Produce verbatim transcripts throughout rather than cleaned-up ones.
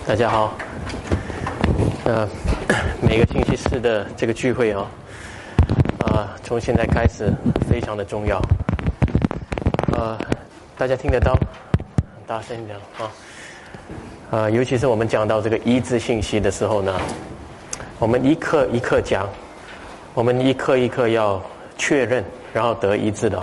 大家好。呃，每个星期四的这个聚会啊、哦，啊、呃，从现在开始非常的重要。呃，大家听得到？大声一点啊！呃，尤其是我们讲到这个医治信息的时候呢，我们一课一课讲，我们一课一课要确认，然后得医治的、哦。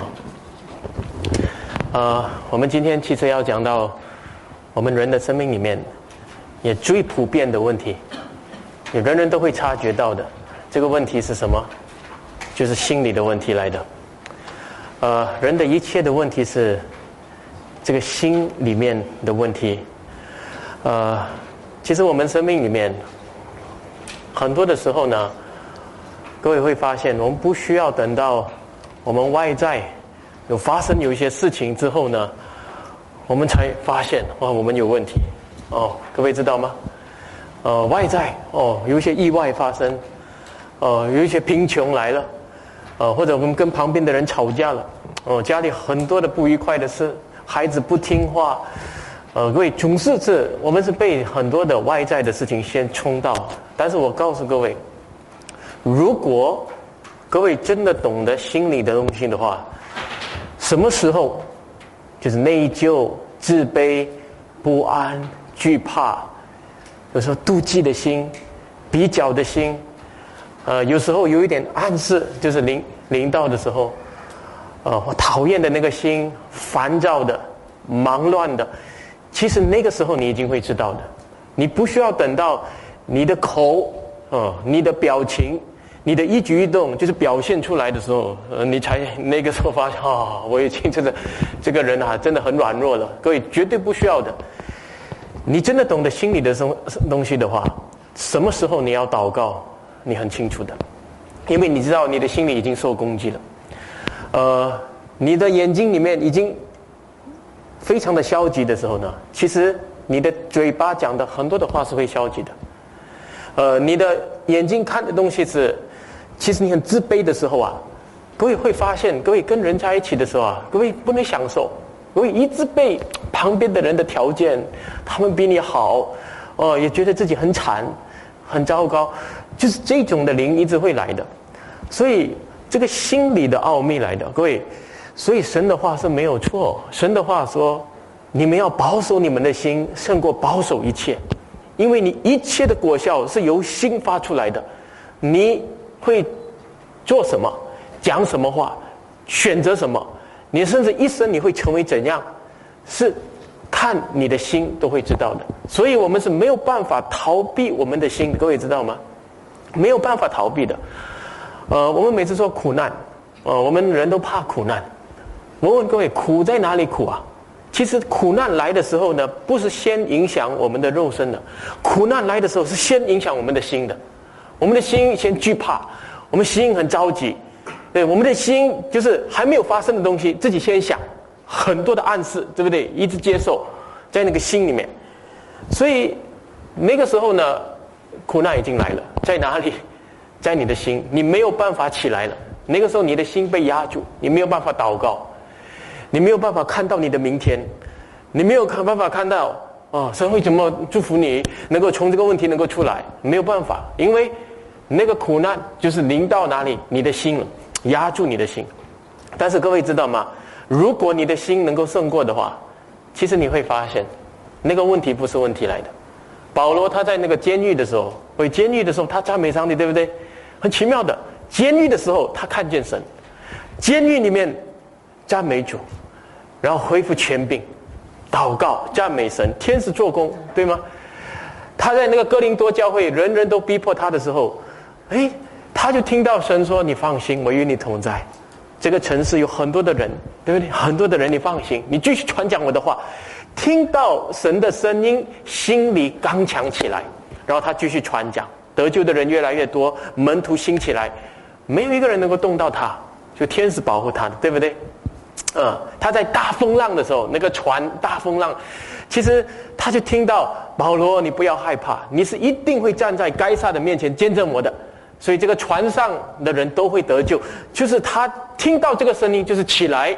呃，我们今天其实要讲到我们人的生命里面也最普遍的问题，也人人都会察觉到的。这个问题是什么？就是心理的问题来的。呃，人的一切的问题是这个心里面的问题。呃，其实我们生命里面很多的时候呢，各位会发现，我们不需要等到我们外在有发生有一些事情之后呢，我们才发现哇，我们有问题。哦，各位知道吗？呃，外在哦，有一些意外发生，呃，有一些贫穷来了，呃，或者我们跟旁边的人吵架了，哦，家里很多的不愉快的事，孩子不听话，呃，各位总是是我们是被很多的外在的事情先冲到。但是我告诉各位，如果各位真的懂得心理的东西的话，什么时候就是内疚、自卑、不安、惧怕，有时候妒忌的心、比较的心，呃，有时候有一点暗示，就是临临到的时候，呃，我讨厌的那个心、烦躁的、忙乱的，其实那个时候你已经会知道的。你不需要等到你的口、呃，你的表情、你的一举一动就是表现出来的时候，呃，你才那个时候发现，哦，我已经真的这个人啊，真的很软弱了。各位绝对不需要的。你真的懂得心理的东西的话，什么时候你要祷告，你很清楚的，因为你知道你的心里已经受攻击了。呃，你的眼睛里面已经非常的消极的时候呢，其实你的嘴巴讲的很多的话是会消极的。呃，你的眼睛看的东西是，其实你很自卑的时候啊，各位会发现，各位跟人在一起的时候啊，各位不能享受。各位一直被旁边的人的条件，他们比你好，哦，也觉得自己很惨，很糟糕，就是这种的灵一直会来的。所以这个心理的奥秘来的，各位，所以神的话是没有错。神的话说，你们要保守你们的心，胜过保守一切，因为你一切的果效是由心发出来的。你会做什么，讲什么话，选择什么，你甚至一生你会成为怎样，是看你的心都会知道的。所以我们是没有办法逃避我们的心，各位知道吗？没有办法逃避的。呃，我们每次说苦难，呃，我们人都怕苦难。我问各位，苦在哪里苦啊？其实苦难来的时候呢，不是先影响我们的肉身的，苦难来的时候是先影响我们的心的。我们的心先惧怕，我们心很着急。对，我们的心就是还没有发生的东西，自己先想很多的暗示，对不对？一直接受在那个心里面，所以那个时候呢，苦难已经来了，在哪里？在你的心，你没有办法起来了。那个时候你的心被压住，你没有办法祷告，你没有办法看到你的明天，你没有办法看到哦，神会怎么祝福你，能够从这个问题能够出来，没有办法，因为那个苦难就是临到哪里，你的心了。压住你的心。但是各位知道吗？如果你的心能够胜过的话，其实你会发现那个问题不是问题来的。保罗他在那个监狱的时候，为监狱的时候他赞美上帝，对不对？很奇妙的，监狱的时候他看见神，监狱里面赞美主，然后恢复权柄，祷告赞美神，天使做工，对吗？他在那个哥林多教会人人都逼迫他的时候，诶，他就听到神说，你放心，我与你同在。这个城市有很多的人，对不对？很多的人，你放心，你继续传讲我的话。听到神的声音，心里刚强起来，然后他继续传讲，得救的人越来越多，门徒兴起来，没有一个人能够动到他，就天使保护他的，对不对？嗯，他在大风浪的时候，那个船大风浪，其实他就听到保罗，你不要害怕，你是一定会站在该撒的面前见证我的。所以这个船上的人都会得救，就是他听到这个声音，就是起来，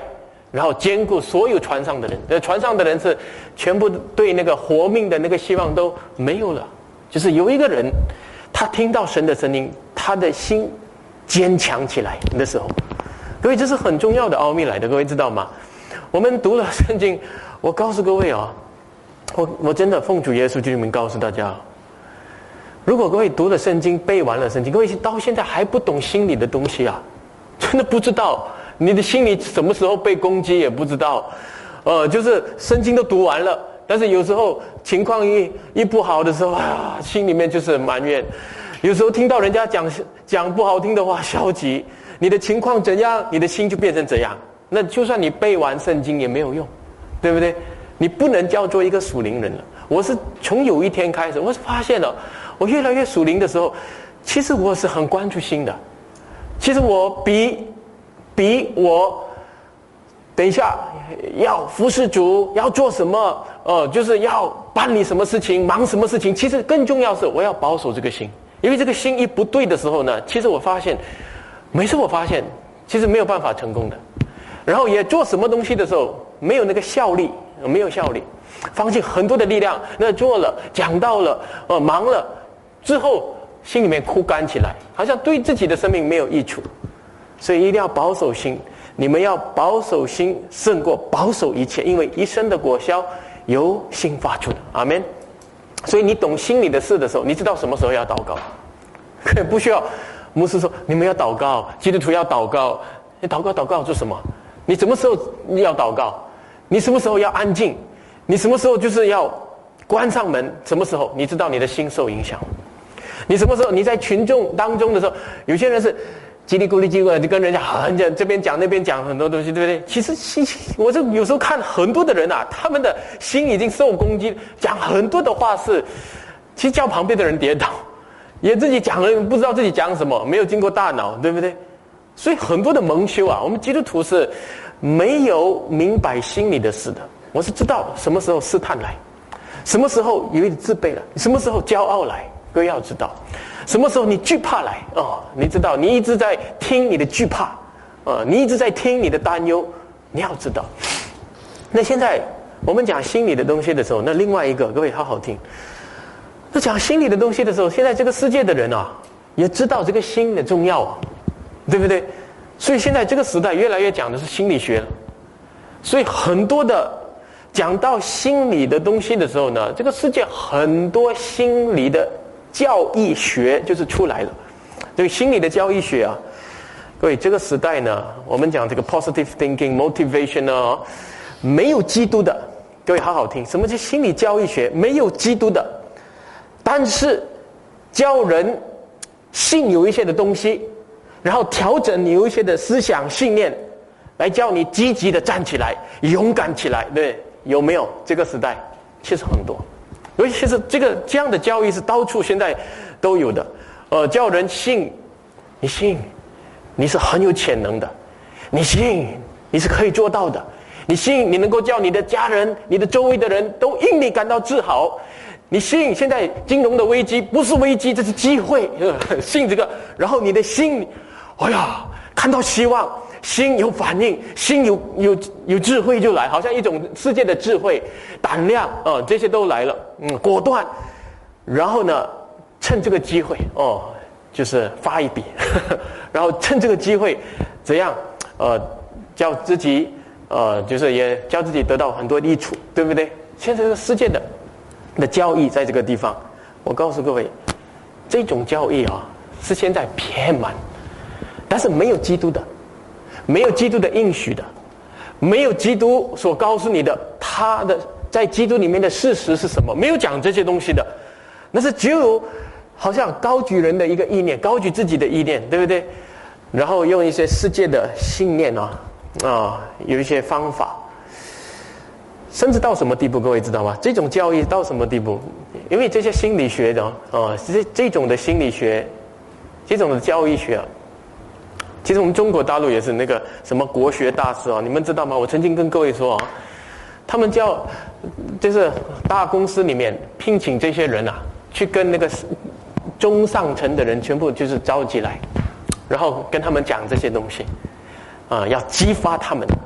然后兼顾所有船上的人。那船上的人是全部对那个活命的那个希望都没有了。就是有一个人，他听到神的声音，他的心坚强起来的时候，各位，这是很重要的奥秘来的，各位知道吗？我们读了圣经，我告诉各位啊、哦，我我真的奉主耶稣基督名告诉大家，如果各位读了圣经，背完了圣经，各位到现在还不懂心理的东西啊，真的不知道你的心理什么时候被攻击也不知道，呃，就是圣经都读完了，但是有时候情况一一不好的时候啊，心里面就是埋怨，有时候听到人家讲讲不好听的话，消极，你的情况怎样，你的心就变成怎样。那就算你背完圣经也没有用，对不对？你不能叫做一个属灵人了。我是从有一天开始，我是发现了，我越来越属灵的时候，其实我是很关注心的。其实我比比我等一下要服侍主，要做什么，呃，就是要办理什么事情，忙什么事情，其实更重要是我要保守这个心。因为这个心一不对的时候呢，其实我发现，每次我发现其实没有办法成功的。然后也做什么东西的时候没有那个效力，没有效力，放弃很多的力量，那做了讲到了，呃，忙了之后心里面枯干起来，好像对自己的生命没有益处。所以一定要保守心，你们要保守心胜过保守一切，因为一生的果效由心发出的。阿们。所以你懂心里的事的时候，你知道什么时候要祷告，不需要牧师说你们要祷告，基督徒要祷告，你祷告祷告做什么？你什么时候要祷告？你什么时候要安静？你什么时候就是要关上门？什么时候？你知道你的心受影响。你什么时候你在群众当中的时候，有些人是叽里咕噜叽里咕噜就跟人家很讲，这边讲那边讲很多东西，对不对？其实我就有时候看很多的人啊，他们的心已经受攻击，讲很多的话是，其实叫旁边的人跌倒，也自己讲了不知道自己讲什么，没有经过大脑，对不对？所以很多的蒙羞啊，我们基督徒是没有明白心里的事的。我是知道什么时候试探来，什么时候有点自卑了，什么时候骄傲来，各位要知道，什么时候你惧怕来哦，你知道你一直在听你的惧怕，呃，你一直在听你的担忧，你要知道。那现在我们讲心理的东西的时候，那另外一个，各位好好听。那讲心理的东西的时候，现在这个世界的人啊，也知道这个心的重要啊。对不对？所以现在这个时代越来越讲的是心理学了，所以很多的讲到心理的东西的时候呢，这个世界很多心理的教义学就是出来了。对心理的教义学啊，各位这个时代呢，我们讲这个 positive thinking motivation 呢，没有基督的，各位好好听，什么叫心理教义学？没有基督的，但是教人信有一些的东西。然后调整你有一些的思想信念，来叫你积极的站起来，勇敢起来，对，有没有？这个时代其实很多，尤其是这个这样的教育是到处现在都有的，呃，叫人信，你信，你是很有潜能的，你信，你是可以做到的，你信，你能够叫你的家人、你的周围的人都因你感到自豪。你信现在金融的危机不是危机，这是机会，信这个，然后你的心，哎呀，看到希望，心有反应，心有有有智慧就来，好像一种世界的智慧、胆量啊、呃，这些都来了，嗯，果断，然后呢，趁这个机会哦，就是发一笔，呵呵然后趁这个机会，怎样，呃，叫自己呃，就是也叫自己得到很多益处，对不对？现在这个世界的。的教义在这个地方，我告诉各位，这种教义啊是现在偏满，但是没有基督的，没有基督的应许的，没有基督所告诉你的，他的在基督里面的事实是什么？没有讲这些东西的，那是只有好像高举人的一个意念，高举自己的意念，对不对？然后用一些世界的信念啊啊，有一些方法。甚至到什么地步，各位知道吗？这种教育到什么地步？因为这些心理学的啊，这这种的心理学，这种的教育学啊，其实我们中国大陆也是那个什么国学大师啊，你们知道吗？我曾经跟各位说啊，他们叫就是大公司里面聘请这些人啊，去跟那个中上层的人全部就是召集来，然后跟他们讲这些东西啊，要激发他们。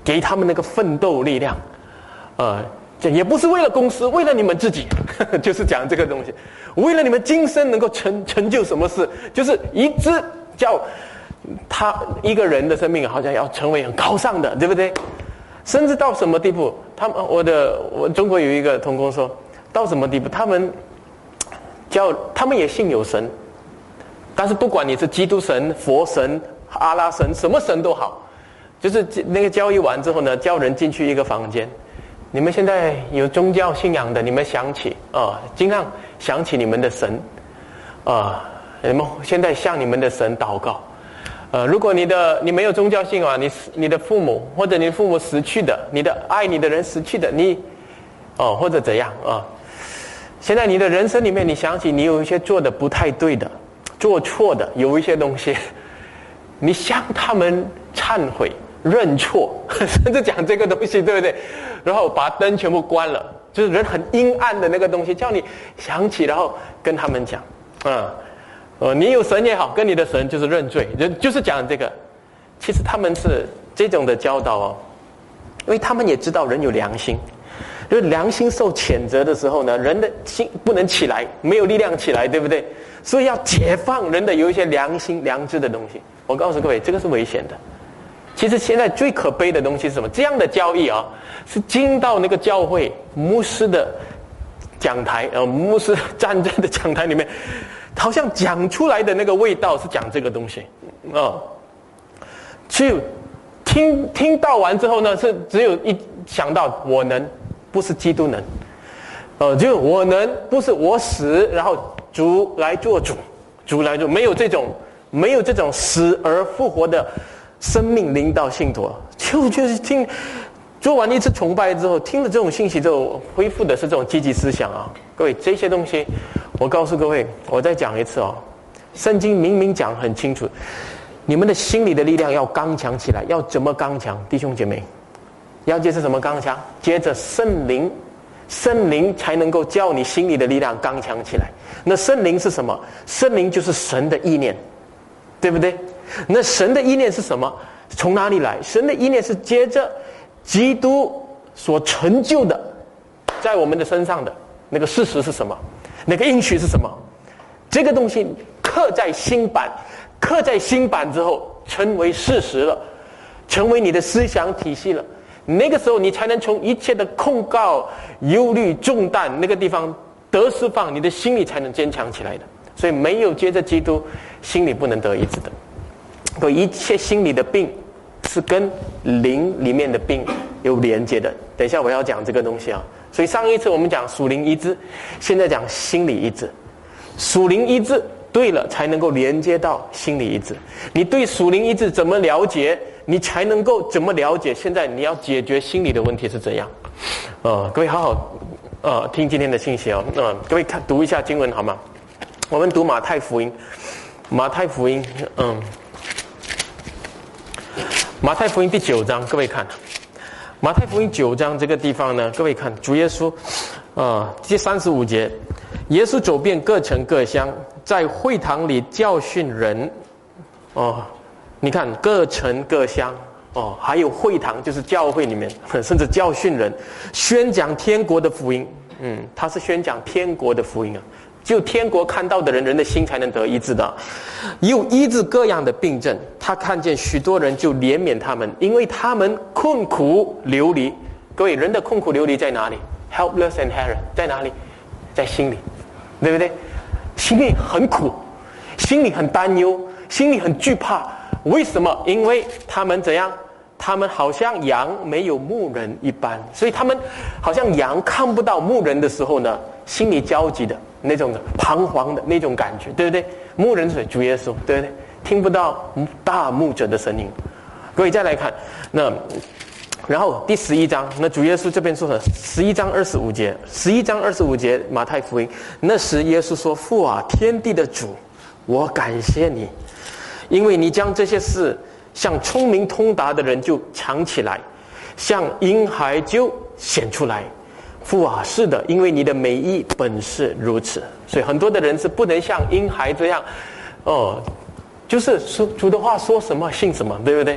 给他们那个奋斗力量，呃，这也不是为了公司，为了你们自己，呵呵就是讲这个东西，为了你们今生能够成成就什么事，就是一直叫他一个人的生命好像要成为很高尚的，对不对？甚至到什么地步？他们我的我中国有一个同工说，到什么地步？他们叫他们也信有神，但是不管你是基督神、佛神、阿拉神，什么神都好，就是那个教育完之后呢，叫人进去一个房间。你们现在有宗教信仰的，你们想起啊、哦，尽量想起你们的神啊、呃，你们现在向你们的神祷告。呃，如果你的你没有宗教信仰，你你的父母或者你的父母死去的，你的爱你的人死去的，你哦或者怎样啊、哦？现在你的人生里面，你想起你有一些做的不太对的，做错的，有一些东西，你向他们忏悔、认错，甚至讲这个东西，对不对？然后把灯全部关了，就是人很阴暗的那个东西，叫你想起，然后跟他们讲，啊、嗯。呃，你有神也好，跟你的神就是认罪，人就是讲这个。其实他们是这种的教导哦，因为他们也知道人有良心，就是良心受谴责的时候呢，人的心不能起来，没有力量起来，对不对？所以要解放人的有一些良心、良知的东西。我告诉各位，这个是危险的。其实现在最可悲的东西是什么？这样的教义啊，是进到那个教会牧师的讲台，呃，牧师站在的讲台里面。好像讲出来的那个味道是讲这个东西，啊、哦，就听听到完之后呢，是只有一想到我能，不是基督能，呃，就我能不是我死，然后主来做主，主来做，没有这种没有这种死而复活的生命领导信徒，就就是听做完一次崇拜之后，听了这种信息之后，恢复的是这种积极思想啊，各位这些东西。我告诉各位，我再讲一次哦，圣经明明讲很清楚，你们的心理的力量要刚强起来，要怎么刚强？弟兄姐妹，要接着什么刚强？接着圣灵，圣灵才能够叫你心里的力量刚强起来。那圣灵是什么？圣灵就是神的意念，对不对？那神的意念是什么？从哪里来？神的意念是接着基督所成就的，在我们的身上的那个事实是什么？那个应许是什么？这个东西刻在心版，刻在心版之后，成为事实了，成为你的思想体系了。那个时候，你才能从一切的控告、忧虑、重担那个地方得释放，你的心里才能坚强起来的。所以，没有接着基督，心里不能得医治的。所以，一切心理的病是跟灵里面的病有连接的。等一下，我要讲这个东西啊。所以上一次我们讲属灵医治，现在讲心理医治。属灵医治对了，才能够连接到心理医治。你对属灵医治怎么了解，你才能够怎么了解现在你要解决心理的问题是怎样。呃，各位好好呃听今天的信息哦。呃，各位看读一下经文好吗？我们读马太福音，马太福音，嗯，马太福音第九章，各位看。马太福音九章这个地方呢，各位看主耶稣，呃，第三十五节，耶稣走遍各城各乡，在会堂里教训人。哦，你看各城各乡，哦，还有会堂，就是教会里面，甚至教训人，宣讲天国的福音。嗯，他是宣讲天国的福音啊。只有天国看到的人，人的心才能得医治的。又医治各样的病症，他看见许多人就怜悯他们，因为他们困苦流离。各位，人的困苦流离在哪里？ Helpless and helpless 在哪里？在心里，对不对？心里很苦，心里很担忧，心里很惧怕。为什么？因为他们怎样？他们好像羊没有牧人一般，所以他们好像羊看不到牧人的时候呢，心里焦急的那种的彷徨的那种感觉，对不对？牧人是主耶稣，对不对？听不到大牧者的声音。各位再来看，那然后第十一章，那主耶稣这边说的十一章二十五节，十一章二十五节马太福音，那时耶稣说：“父啊，天地的主，我感谢你，因为你将这些事像聪明通达的人就藏起来，像婴孩就显出来。父啊，是的，因为你的美意本是如此。所以很多的人是不能像婴孩这样，哦，就是说主的话说什么信什么，对不对？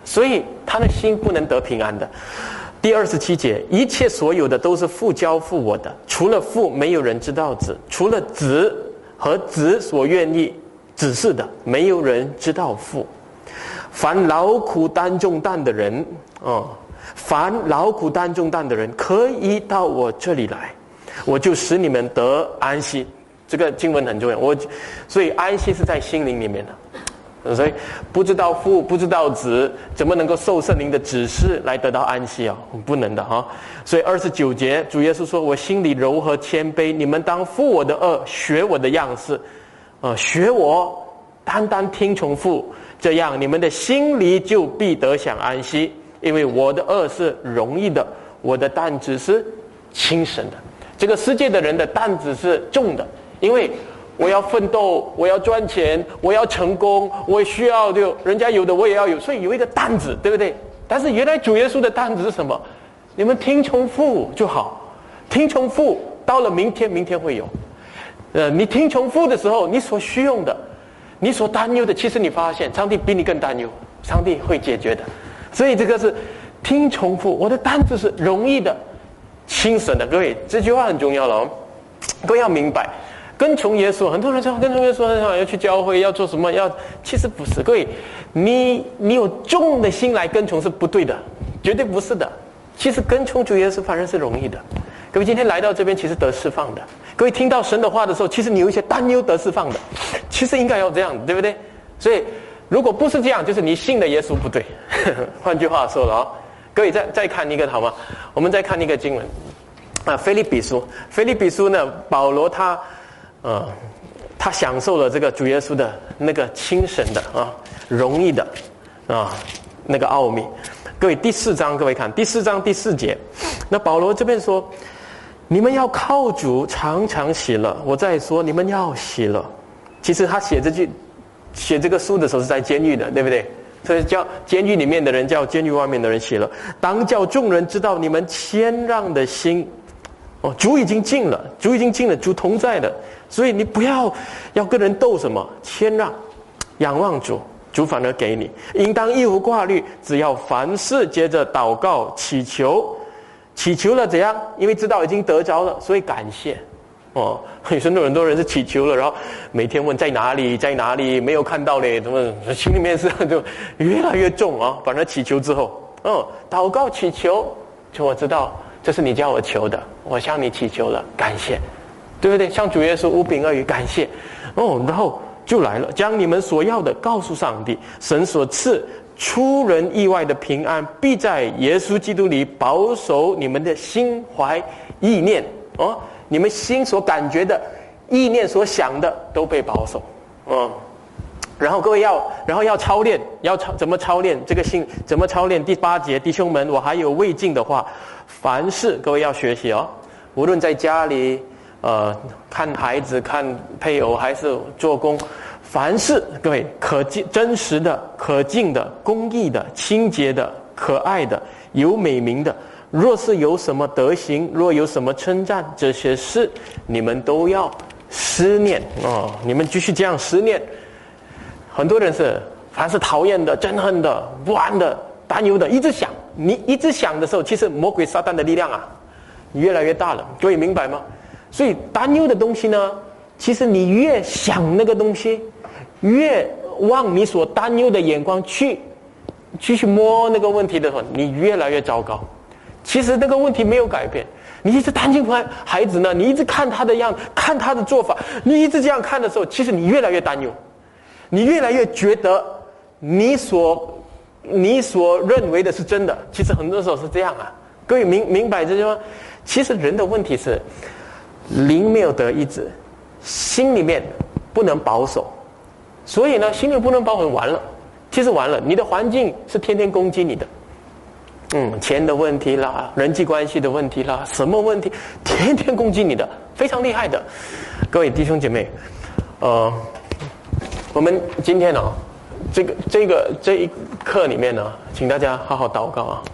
所以他的心不能得平安的。第二十七节，一切所有的都是父交付我的，除了父没有人知道子，除了子和子所愿意指示的，没有人知道父。凡劳苦担重担的人，哦，凡劳苦担重担的人，可以到我这里来，我就使你们得安息。这个经文很重要，我所以安息是在心灵里面的。所以不知道父不知道子，怎么能够受圣灵的指示来得到安息啊？不能的哈。所以二十九节，主耶稣说：“我心里柔和谦卑，你们当负我的恶，学我的样式，啊、呃，学我，单单听从父，这样你们的心里就必得享安息。因为我的恶是容易的，我的担子是轻省的。这个世界的人的担子是重的，因为我要奋斗，我要赚钱，我要成功，我需要就人家有的我也要有，所以有一个担子，对不对？但是原来主耶稣的担子是什么？你们听从父就好，听从父，到了明天，明天会有。呃，你听从父的时候，你所需用的，你所担忧的，其实你发现上帝比你更担忧，上帝会解决的。所以这个是听从父，我的担子是容易的，轻省的。各位，这句话很重要了哦，各位要明白。跟从耶稣，很多人说跟从耶稣很好，要去教会，要做什么？要其实不是，各位，你你有重的心来跟从是不对的，绝对不是的。其实跟从主耶稣反而是容易的。各位今天来到这边，其实得释放的。各位听到神的话的时候，其实你有一些担忧得释放的，其实应该要这样，对不对？所以如果不是这样，就是你信的耶稣不对。换句话说了哦，各位再再看一个好吗？我们再看一个经文啊，腓立比书。腓立比书呢，保罗他。呃，他享受了这个主耶稣的那个轻省的啊，容易的啊那个奥秘。各位第四章，各位看第四章第四节，那保罗这边说，你们要靠主常常喜乐。我再说，你们要喜乐。其实他写这句写这个书的时候是在监狱的，对不对？所以叫监狱里面的人叫监狱外面的人喜乐。当叫众人知道你们谦让的心。哦，主已经尽了，主已经尽了，主同在的，所以你不要要跟人斗什么，谦让，仰望主，主反而给你。应当一无挂虑，只要凡事接着祷告祈求，祈求了怎样？因为知道已经得着了，所以感谢。哦，有时候很多人是祈求了，然后每天问在哪里，在哪里，没有看到嘞，怎么心里面是就越来越重啊？反正祈求之后，嗯，祷告祈求，就我知道。这是你叫我求的，我向你祈求了，感谢，对不对？像主耶稣五饼二鱼，感谢，哦，然后就来了，将你们所要的告诉上帝，神所赐出人意外的平安，必在耶稣基督里保守你们的心怀意念哦，你们心所感觉的意念所想的都被保守，嗯。然后各位要，然后要操练，要操怎么操练这个心？怎么操练？第八节，弟兄们，我还有未尽的话，凡事各位要学习哦。无论在家里，呃，看孩子、看配偶，还是做工，凡事各位可敬、真实的、可敬的、公义的、清洁的、可爱的、有美名的，若是有什么德行，若有什么称赞，这些事你们都要思念哦。你们继续这样思念。很多人是凡是讨厌的、憎恨的、不安的、担忧的，一直想。你一直想的时候，其实魔鬼撒旦的力量啊，越来越大了。各位明白吗？所以担忧的东西呢，其实你越想那个东西，越往你所担忧的眼光去，去去摸那个问题的时候，你越来越糟糕。其实那个问题没有改变，你一直担心孩子呢，你一直看他的样子，看他的做法，你一直这样看的时候，其实你越来越担忧。你越来越觉得你所你所认为的是真的，其实很多时候是这样啊。各位明明白这句吗？其实人的问题是灵没有得医治，心里面不能保守，所以呢，心里不能保守，完了，其实完了。你的环境是天天攻击你的，嗯，钱的问题啦，人际关系的问题啦，什么问题，天天攻击你的，非常厉害的。各位弟兄姐妹，呃。我们今天呢、哦，这个这个这一课里面呢，请大家好好祷告啊。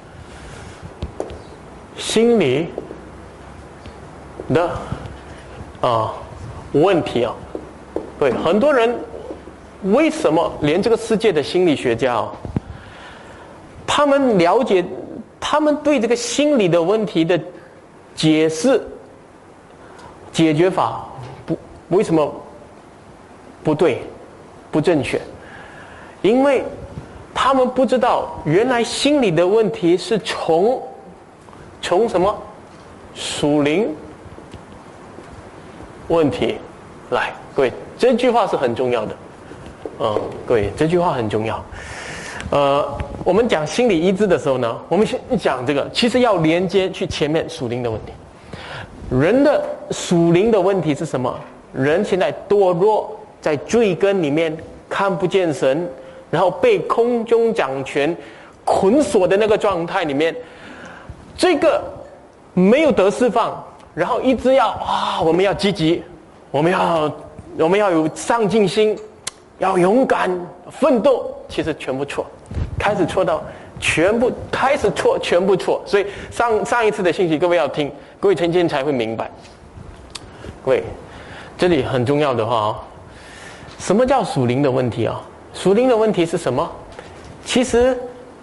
心理的啊问题啊，对很多人为什么连这个世界的心理学家啊， 他们了解，他们对这个心理的问题的解释、解决法不为什么不对、不正确？因为他们不知道，原来心理的问题是从从什么属灵问题来。各位，这句话是很重要的。嗯，各位，这句话很重要。呃，我们讲心理医治的时候呢，我们先讲这个，其实要连接去前面属灵的问题。人的属灵的问题是什么？人现在堕落，在罪根里面看不见神，然后被空中掌权捆锁的那个状态里面，这个没有得释放，然后一直要啊，我们要积极，我们要我们要有上进心，要勇敢奋斗，其实全部错，开始错到全部开始错，全部错。所以上上一次的信息各位要听，各位今天才会明白。各位，这里很重要的话哦，什么叫属灵的问题啊？属灵的问题是什么？其实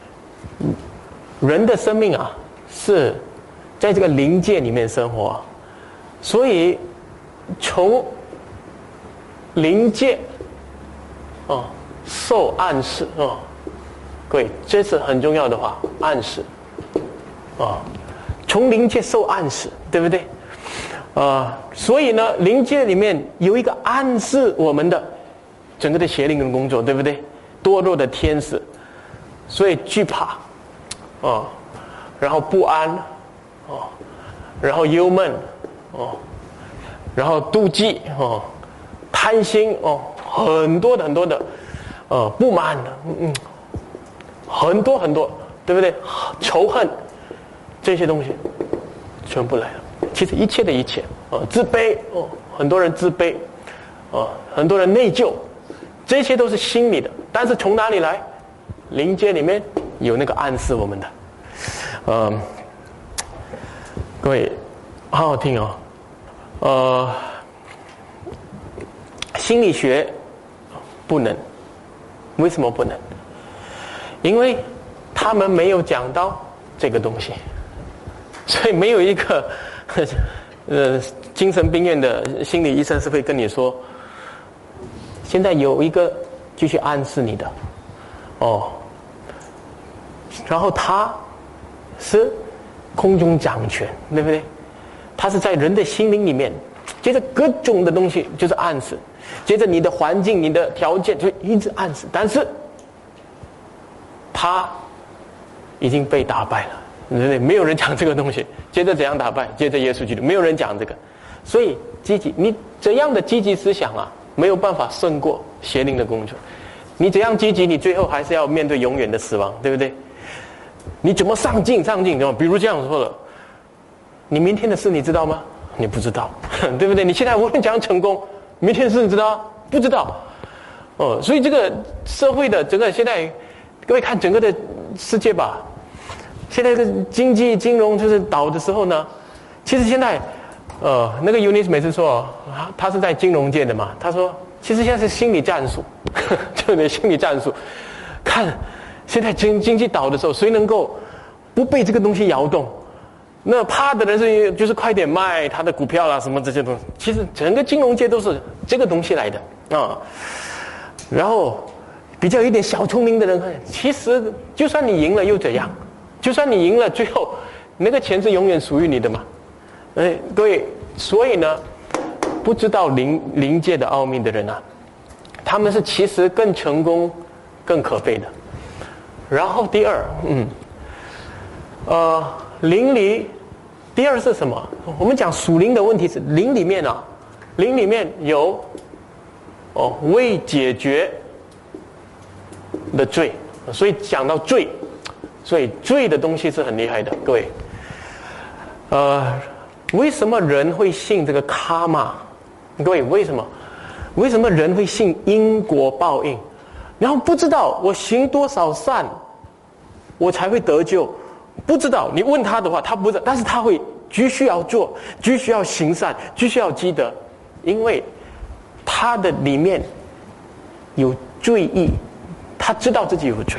人的生命啊，是在这个灵界里面生活，所以从灵界哦受暗示哦，各位，这是很重要的话，暗示哦，从灵界受暗示，对不对？呃，所以呢，灵界里面有一个暗示我们的整个的邪灵的工作，对不对？堕落的天使，所以惧怕哦，然后不安哦，然后忧闷哦，然后妒忌哦，贪心哦，很多的很多的呃不满，嗯，很多很多，对不对？仇恨这些东西全部来了。其实一切的一切哦，自卑哦，很多人自卑哦，很多人内疚，这些都是心理的。但是从哪里来？灵界里面有那个暗示我们的。嗯，各位好好听哦。呃，心理学不能，为什么不能？因为他们没有讲到这个东西，所以没有一个呃精神病院的心理医生是会跟你说，现在有一个继续暗示你的哦，然后他是空中掌权，对不对？他是在人的心灵里面，接着各种的东西就是暗示，接着你的环境、你的条件就一直暗示，但是他已经被打败了，对不对？没有人讲这个东西。接着怎样打败？接着耶稣基督，没有人讲这个。所以积极，你这样的积极思想啊，没有办法胜过邪灵的工作。你怎样积极，你最后还是要面对永远的死亡，对不对？你怎么上进上进？比如这样说了，你明天的事你知道吗？你不知道，对不对？你现在无论讲成功，明天的事你知道不知道？哦，所以这个社会的整个现在，各位看整个的世界吧，现在这个经济金融就是倒的时候呢，其实现在，呃，那个 Eunice 每次说，他是在金融界的嘛，他说，其实现在是心理战术，就是心理战术，看现在经经济倒的时候，谁能够不被这个东西摇动？那怕的人是就是快点卖他的股票啦，什么这些东西。其实整个金融界都是这个东西来的啊。然后比较有一点小聪明的人，其实就算你赢了又怎样？就算你赢了，最后那个钱是永远属于你的嘛。哎，各位，所以呢，不知道灵灵界的奥秘的人啊，他们是其实更成功、更可悲的。然后第二，嗯，呃。灵里，第二是什么？我们讲属灵的问题是灵里面啊，灵里面有哦未解决的罪，所以讲到罪，所以罪的东西是很厉害的，各位。呃，为什么人会信这个卡玛？各位，为什么？为什么人会信因果报应？然后不知道我行多少善，我才会得救。不知道，你问他的话，他不知道，但是他会继续要做，继续要行善，继续要积德，因为他的里面有罪意，他知道自己有罪，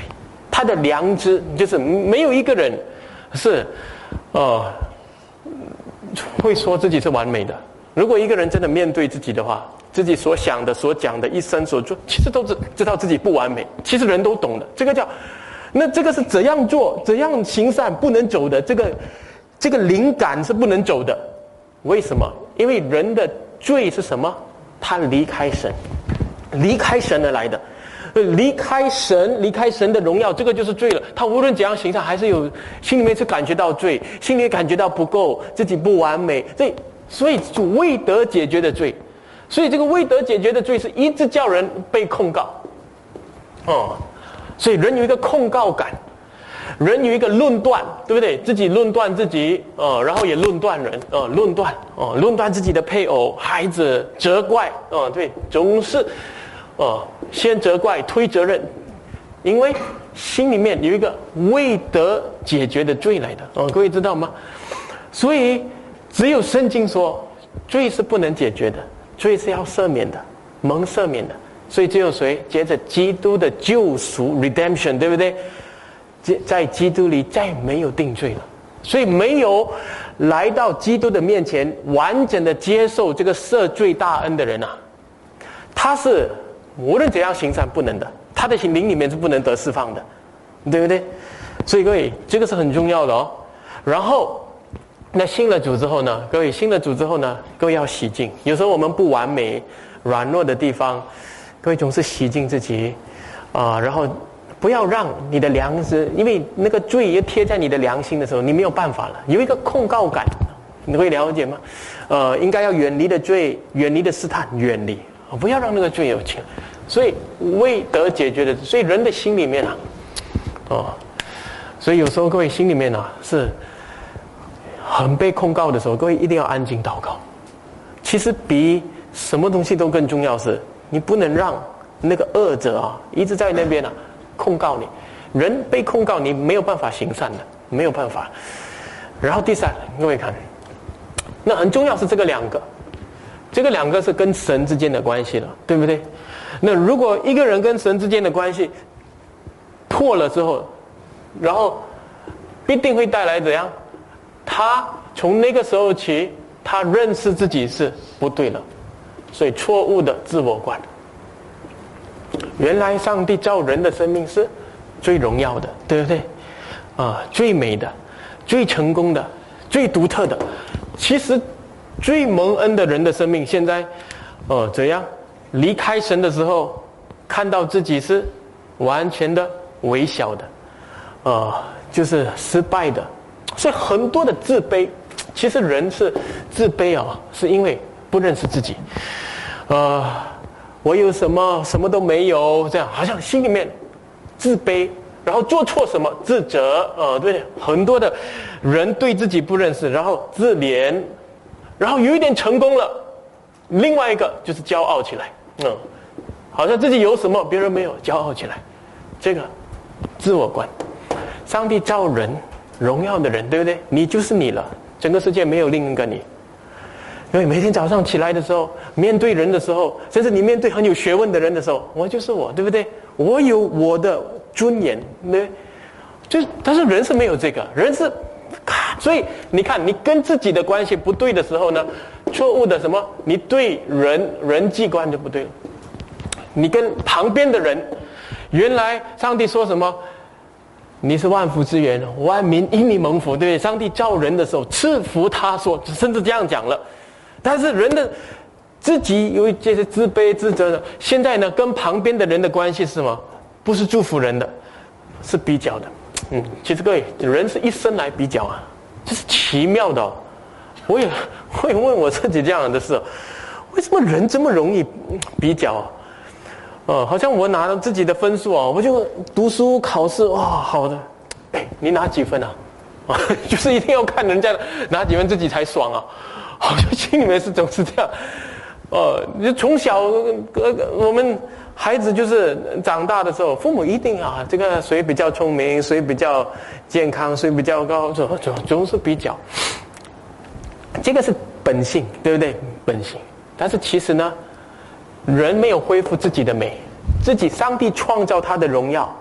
他的良知，就是没有一个人是呃会说自己是完美的。如果一个人真的面对自己的话，自己所想的、所讲的、一生所做，其实都知知道自己不完美。其实人都懂的，这个叫，那这个是怎样做、怎样行善不能走的，这个这个灵感是不能走的。为什么？因为人的罪是什么？他离开神，离开神而来的。离开神，离开神的荣耀，这个就是罪了。他无论怎样行善，还是有心里面是感觉到罪，心里感觉到不够，自己不完美，这所以就未得解决的罪。所以这个未得解决的罪是一直叫人被控告。哦，所以人有一个控告感，人有一个论断，对不对？自己论断自己，呃，然后也论断人，呃，论断，哦、呃，论断自己的配偶、孩子，责怪，哦、呃，对，总是。哦，先责怪推责任，因为心里面有一个未得解决的罪来的哦，各位知道吗？所以只有圣经说罪是不能解决的，罪是要赦免的，蒙赦免的。所以只有谁？接着基督的救赎 redemption， 对不对？在基督里再没有定罪了。所以没有来到基督的面前完整的接受这个赦罪大恩的人啊，他是无论怎样行善不能的，他的灵里面是不能得释放的，对不对？所以各位，这个是很重要的哦。然后，那信了主之后呢？各位信了主之后呢？各位要洗净。有时候我们不完美、软弱的地方，各位总是洗净自己啊、呃，然后不要让你的良知，因为那个罪也贴在你的良心的时候，你没有办法了，有一个控告感，你会了解吗？呃，应该要远离的罪，远离的试探，远离。不要让那个罪有情，所以未得解决的，所以人的心里面啊，哦，所以有时候各位心里面啊是很被控告的时候，各位一定要安静祷告。其实比什么东西都更重要是，你不能让那个恶者啊一直在那边啊控告你。人被控告，你没有办法行善的，没有办法。然后第三，各位看，那很重要是这个两个。这个两个是跟神之间的关系了，对不对？那如果一个人跟神之间的关系破了之后，然后必定会带来怎样？他从那个时候起，他认识自己是不对了，所以错误的自我观。原来上帝造人的生命是最荣耀的，对不对？啊，最美的、最成功的、最独特的。其实最蒙恩的人的生命，现在，呃，怎样离开神的时候，看到自己是完全的微小的，呃，就是失败的，所以很多的自卑。其实人是自卑啊、哦，是因为不认识自己，呃，我有什么什么都没有，这样好像心里面自卑，然后做错什么自责，呃，对，很多的人对自己不认识，然后自怜。然后有一点成功了，另外一个就是骄傲起来，嗯，好像自己有什么别人没有，骄傲起来，这个自我观。上帝造人荣耀的人，对不对？你就是你了，整个世界没有另一个你。因为每天早上起来的时候，面对人的时候，甚至你面对很有学问的人的时候，我就是我，对不对？我有我的尊严，对，就是但是人是没有这个，人是。所以你看，你跟自己的关系不对的时候呢，错误的什么？你对人人际观就不对了。你跟旁边的人，原来上帝说什么？你是万福之源，万民因你蒙福，对不对？上帝造人的时候赐福他说，甚至这样讲了。但是人的自己有这些自卑自责的，现在呢，跟旁边的人的关系是什么？不是祝福人的，是比较的。嗯，其实各位，人是一生来比较啊，这是奇妙的、哦。我也会问我自己这样的事：为什么人这么容易比较、啊？哦，好像我拿到自己的分数哦，我就读书考试哇、哦，好的，哎，你拿几分啊？啊，就是一定要看人家拿几分自己才爽啊，好像心里面是总是这样。哦，就从小我们。孩子就是长大的时候，父母一定啊，这个谁比较聪明，谁比较健康，谁比较高，总总总是比较。这个是本性，对不对？本性。但是其实呢，人没有恢复自己的美，自己上帝创造他的荣耀，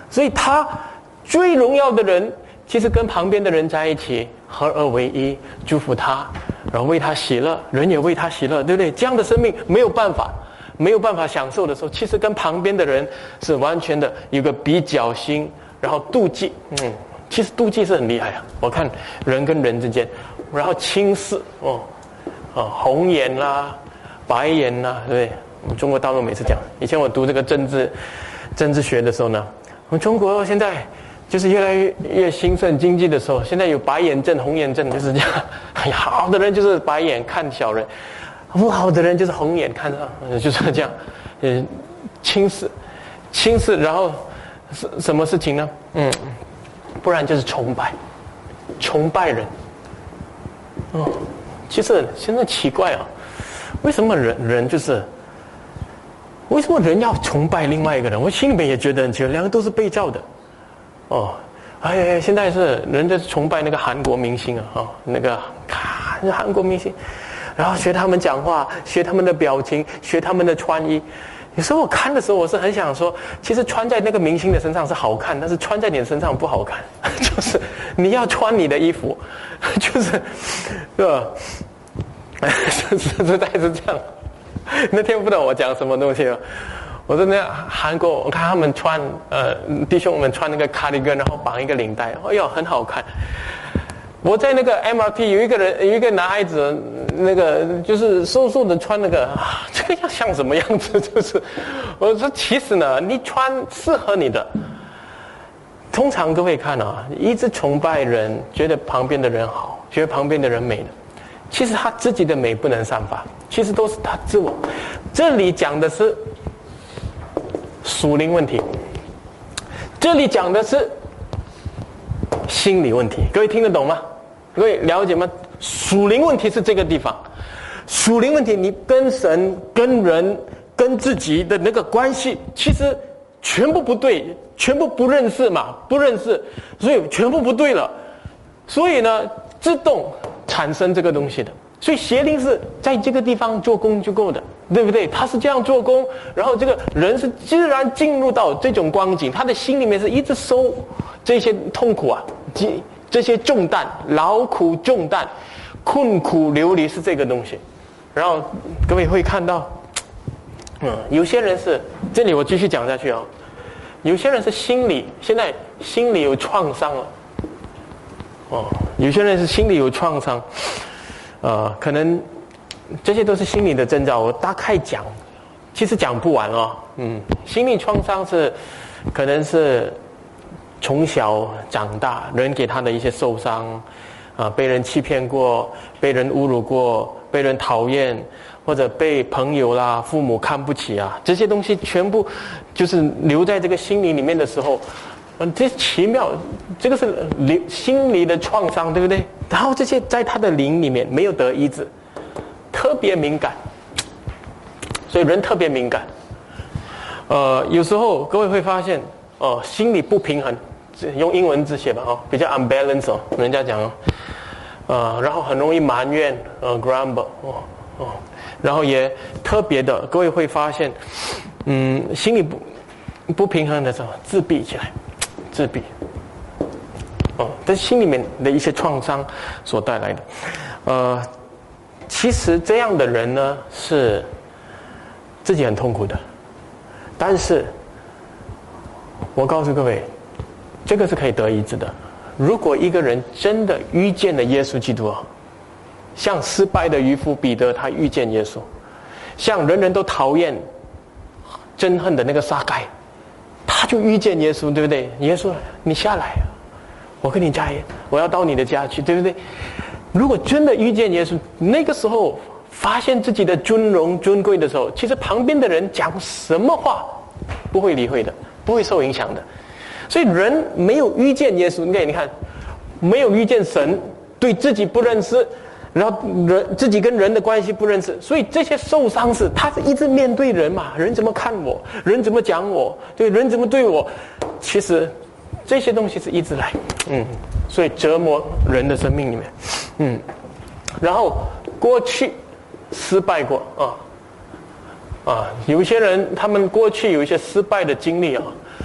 所以他最荣耀的人，其实跟旁边的人在一起，合而为一，祝福他，然后为他喜乐，人也为他喜乐，对不对？这样的生命没有办法，没有办法享受的时候，其实跟旁边的人是完全的有个比较心，然后妒忌，嗯，其实妒忌是很厉害啊。我看人跟人之间，然后轻视哦，啊，红眼啦，白眼啦，对不对？我们中国大陆每次讲，以前我读这个政治政治学的时候呢，我们中国现在就是越来越越兴盛经济的时候，现在有白眼症、红眼症，就是这样。哎呀，好的人就是白眼看小人，不好的人就是红眼看上，就是这样，嗯，轻视，轻视，然后什什么事情呢？嗯，不然就是崇拜，崇拜人。哦，其实现在奇怪啊，为什么人人就是，为什么人要崇拜另外一个人？我心里面也觉得很奇怪，两个都是被造的。哦，哎，现在是人家崇拜那个韩国明星啊，哦，那个看韩国明星，然后学他们讲话，学他们的表情，学他们的穿衣。有时候我看的时候，我是很想说，其实穿在那个明星的身上是好看，但是穿在你的身上不好看。就是你要穿你的衣服，就是，是吧？实实在是这样。那天不知道我讲什么东西了。我在那韩国，我看他们穿，呃，弟兄们穿那个卡迪根，然后绑一个领带，哎呦，很好看。我在那个 M R T 有一个人，有一个男孩子，那个就是瘦瘦的穿那个，啊，这个要像什么样子？就是我说，其实呢，你穿适合你的。通常各位看啊，一直崇拜人，觉得旁边的人好，觉得旁边的人美的，其实他自己的美不能散发，其实都是他自我。这里讲的是属灵问题，这里讲的是心理问题，各位听得懂吗？各位了解吗？属灵问题是这个地方，属灵问题你跟神、跟人、跟自己的那个关系，其实全部不对，全部不认识嘛，不认识，所以全部不对了，所以呢，自动产生这个东西的。所以邪灵是在这个地方做工就够的，对不对？他是这样做工，然后这个人是自然进入到这种光景，他的心里面是一直收这些痛苦啊，这些重担、劳苦重担、困苦流离是这个东西。然后各位会看到，嗯，有些人是这里我继续讲下去啊，有些人是心理现在心里有创伤了，哦，有些人是心里有创伤。呃，可能这些都是心理的征兆。我大概讲，其实讲不完哦。嗯，心理创伤是，可能是从小长大人给他的一些受伤，啊、呃，被人欺骗过，被人侮辱过，被人讨厌，或者被朋友啦、父母看不起啊，这些东西全部就是留在这个心理里面的时候。嗯，这奇妙，这个是灵心理的创伤，对不对？然后这些在他的灵里面没有得医治，特别敏感，所以人特别敏感。呃，有时候各位会发现，哦、呃，心理不平衡，用英文字写吧，哦，比较 unbalanced 哦，人家讲哦，呃，然后很容易埋怨，呃 ，grumble， 哦哦，然后也特别的，各位会发现，嗯，心理不不平衡的时候，自闭起来。自闭，哦，这是心里面的一些创伤所带来的。呃，其实这样的人呢，是自己很痛苦的。但是，我告诉各位，这个是可以得医治的。如果一个人真的遇见了耶稣基督啊，像失败的渔夫彼得，他遇见耶稣；像人人都讨厌、憎恨的那个撒该。他就遇见耶稣，对不对？耶稣，你下来，我跟你家，我要到你的家去，对不对？如果真的遇见耶稣，那个时候发现自己的尊荣尊贵的时候，其实旁边的人讲什么话不会理会的，不会受影响的。所以人没有遇见耶稣，你看，你看，没有遇见神，对自己不认识，然后人自己跟人的关系不认识，所以这些受伤是他是一直面对人嘛，人怎么看我，人怎么讲我，对，人怎么对我，其实这些东西是一直来，嗯，所以折磨人的生命里面，嗯，然后过去失败过啊啊，有一些人他们过去有一些失败的经历啊，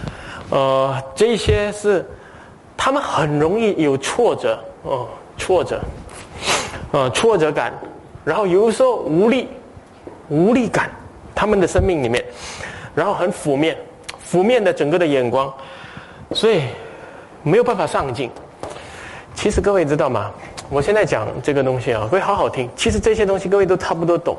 呃，这些是他们很容易有挫折哦，挫折，呃，挫折感，然后有时候无力，无力感，他们的生命里面，然后很负面，负面的整个的眼光，所以没有办法上进。其实各位知道吗？我现在讲这个东西啊，各位好好听。其实这些东西各位都差不多懂。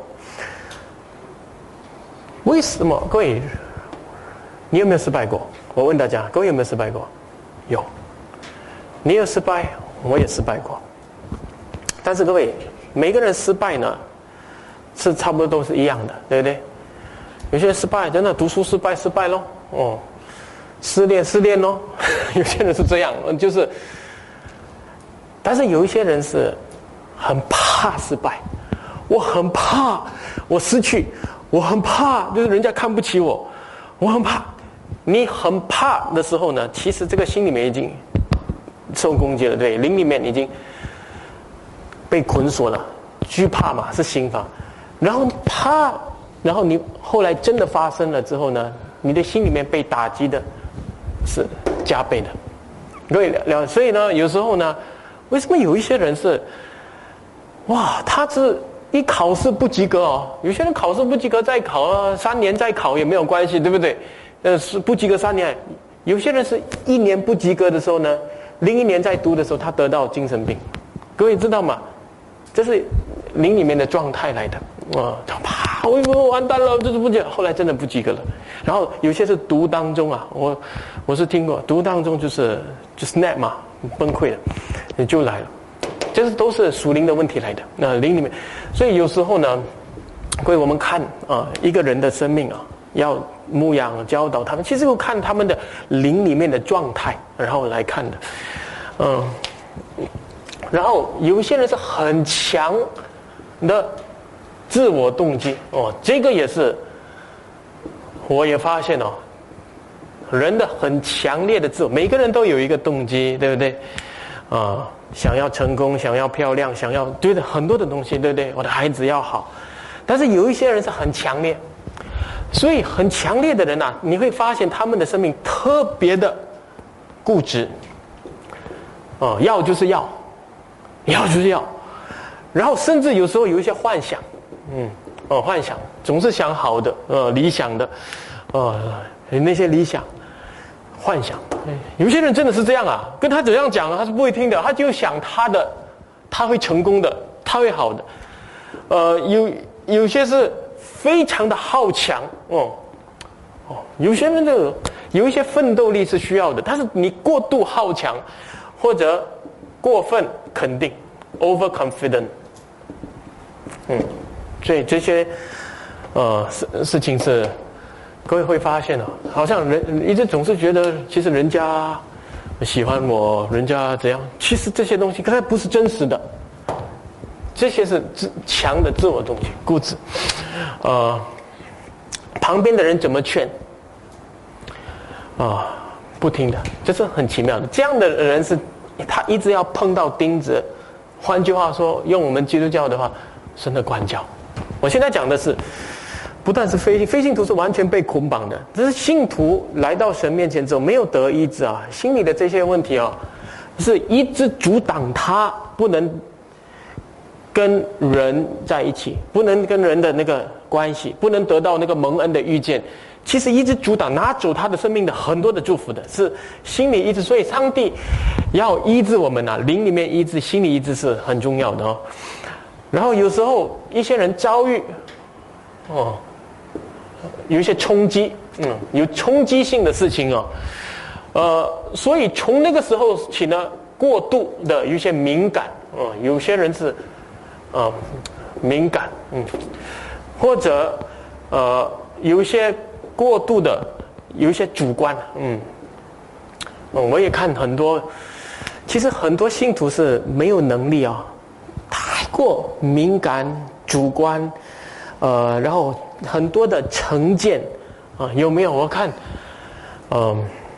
为什么？各位，你有没有失败过？我问大家，各位有没有失败过？有。你有失败，我也失败过。但是各位，每个人失败呢，是差不多都是一样的，对不对？有些人失败，真的读书失败，失败咯，哦，失恋失恋咯，有些人是这样，就是。但是有一些人是很怕失败，我很怕我失去，我很怕就是人家看不起我，我很怕。你很怕的时候呢，其实这个心里面已经受攻击了，对，灵里面已经被捆锁了，惧怕嘛是心法，然后怕，然后你后来真的发生了之后呢，你的心里面被打击的是加倍的。各位了，所以呢，有时候呢。为什么有一些人是，哇，他是一考试不及格哦？有些人考试不及格再考啊，三年再考也没有关系，对不对？呃，是不及格三年。有些人是一年不及格的时候呢，另一年再读的时候，他得到精神病。各位知道吗？这是灵里面的状态来的啊！啪，我我完蛋了，这是不及格，后来真的不及格了。然后有些是读当中啊，我我是听过，读当中就是就 snap 嘛，崩溃了。你就来了，这是都是属灵的问题来的。那灵里面，所以有时候呢，各位我们看啊，一个人的生命啊，要牧养教导他们，其实要看他们的灵里面的状态，然后来看的。嗯，然后有一些人是很强的自我动机哦，这个也是，我也发现哦，人的很强烈的自我，每个人都有一个动机，对不对？啊、呃，想要成功，想要漂亮，想要对的很多的东西，对不对？我的孩子要好，但是有一些人是很强烈，所以很强烈的人啊，你会发现他们的生命特别的固执，哦、呃，要就是要，要就是要，然后甚至有时候有一些幻想，嗯，哦、呃，幻想总是想好的，呃，理想的，呃，那些理想。幻想，有些人真的是这样啊，跟他怎样讲他是不会听的，他就想他的，他会成功的，他会好的。呃，有有些是非常的好强，哦，哦，有些人的有一些奋斗力是需要的，但是你过度好强，或者过分肯定 ，overconfident， 嗯，所以这些呃事事情是。各位会发现哦，好像人一直总是觉得，其实人家喜欢我，人家怎样？其实这些东西，可能不是真实的，这些是自强的自我动机，固执。呃，旁边的人怎么劝？啊、呃，不听的，这是很奇妙的。这样的人是，他一直要碰到钉子。换句话说，用我们基督教的话，神的管教。我现在讲的是。不但是非信非信徒是完全被捆绑的，只是信徒来到神面前之后没有得医治啊，心里的这些问题啊，是一直阻挡他不能跟人在一起，不能跟人的那个关系，不能得到那个蒙恩的遇见，其实一直阻挡拿走他的生命的很多的祝福的，是心里医治。所以上帝要医治我们啊，灵里面医治，心理医治是很重要的哦。然后有时候一些人遭遇哦。有一些冲击，嗯，有冲击性的事情哦，呃，所以从那个时候起呢，过度的有一些敏感，嗯，有些人是，呃，敏感，嗯，或者呃，有一些过度的，有一些主观，嗯，嗯，我也看很多，其实很多信徒是没有能力啊、哦，太过敏感、主观，呃，然后。很多的成见啊，有没有？我看，嗯、呃，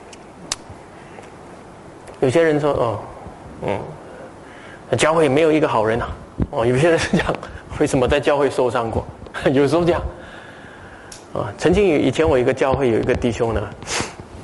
有些人说，哦，嗯，教会没有一个好人啊，哦，有些人是这样，为什么在教会受伤过？有时候这样，啊，曾经以前我一个教会有一个弟兄呢，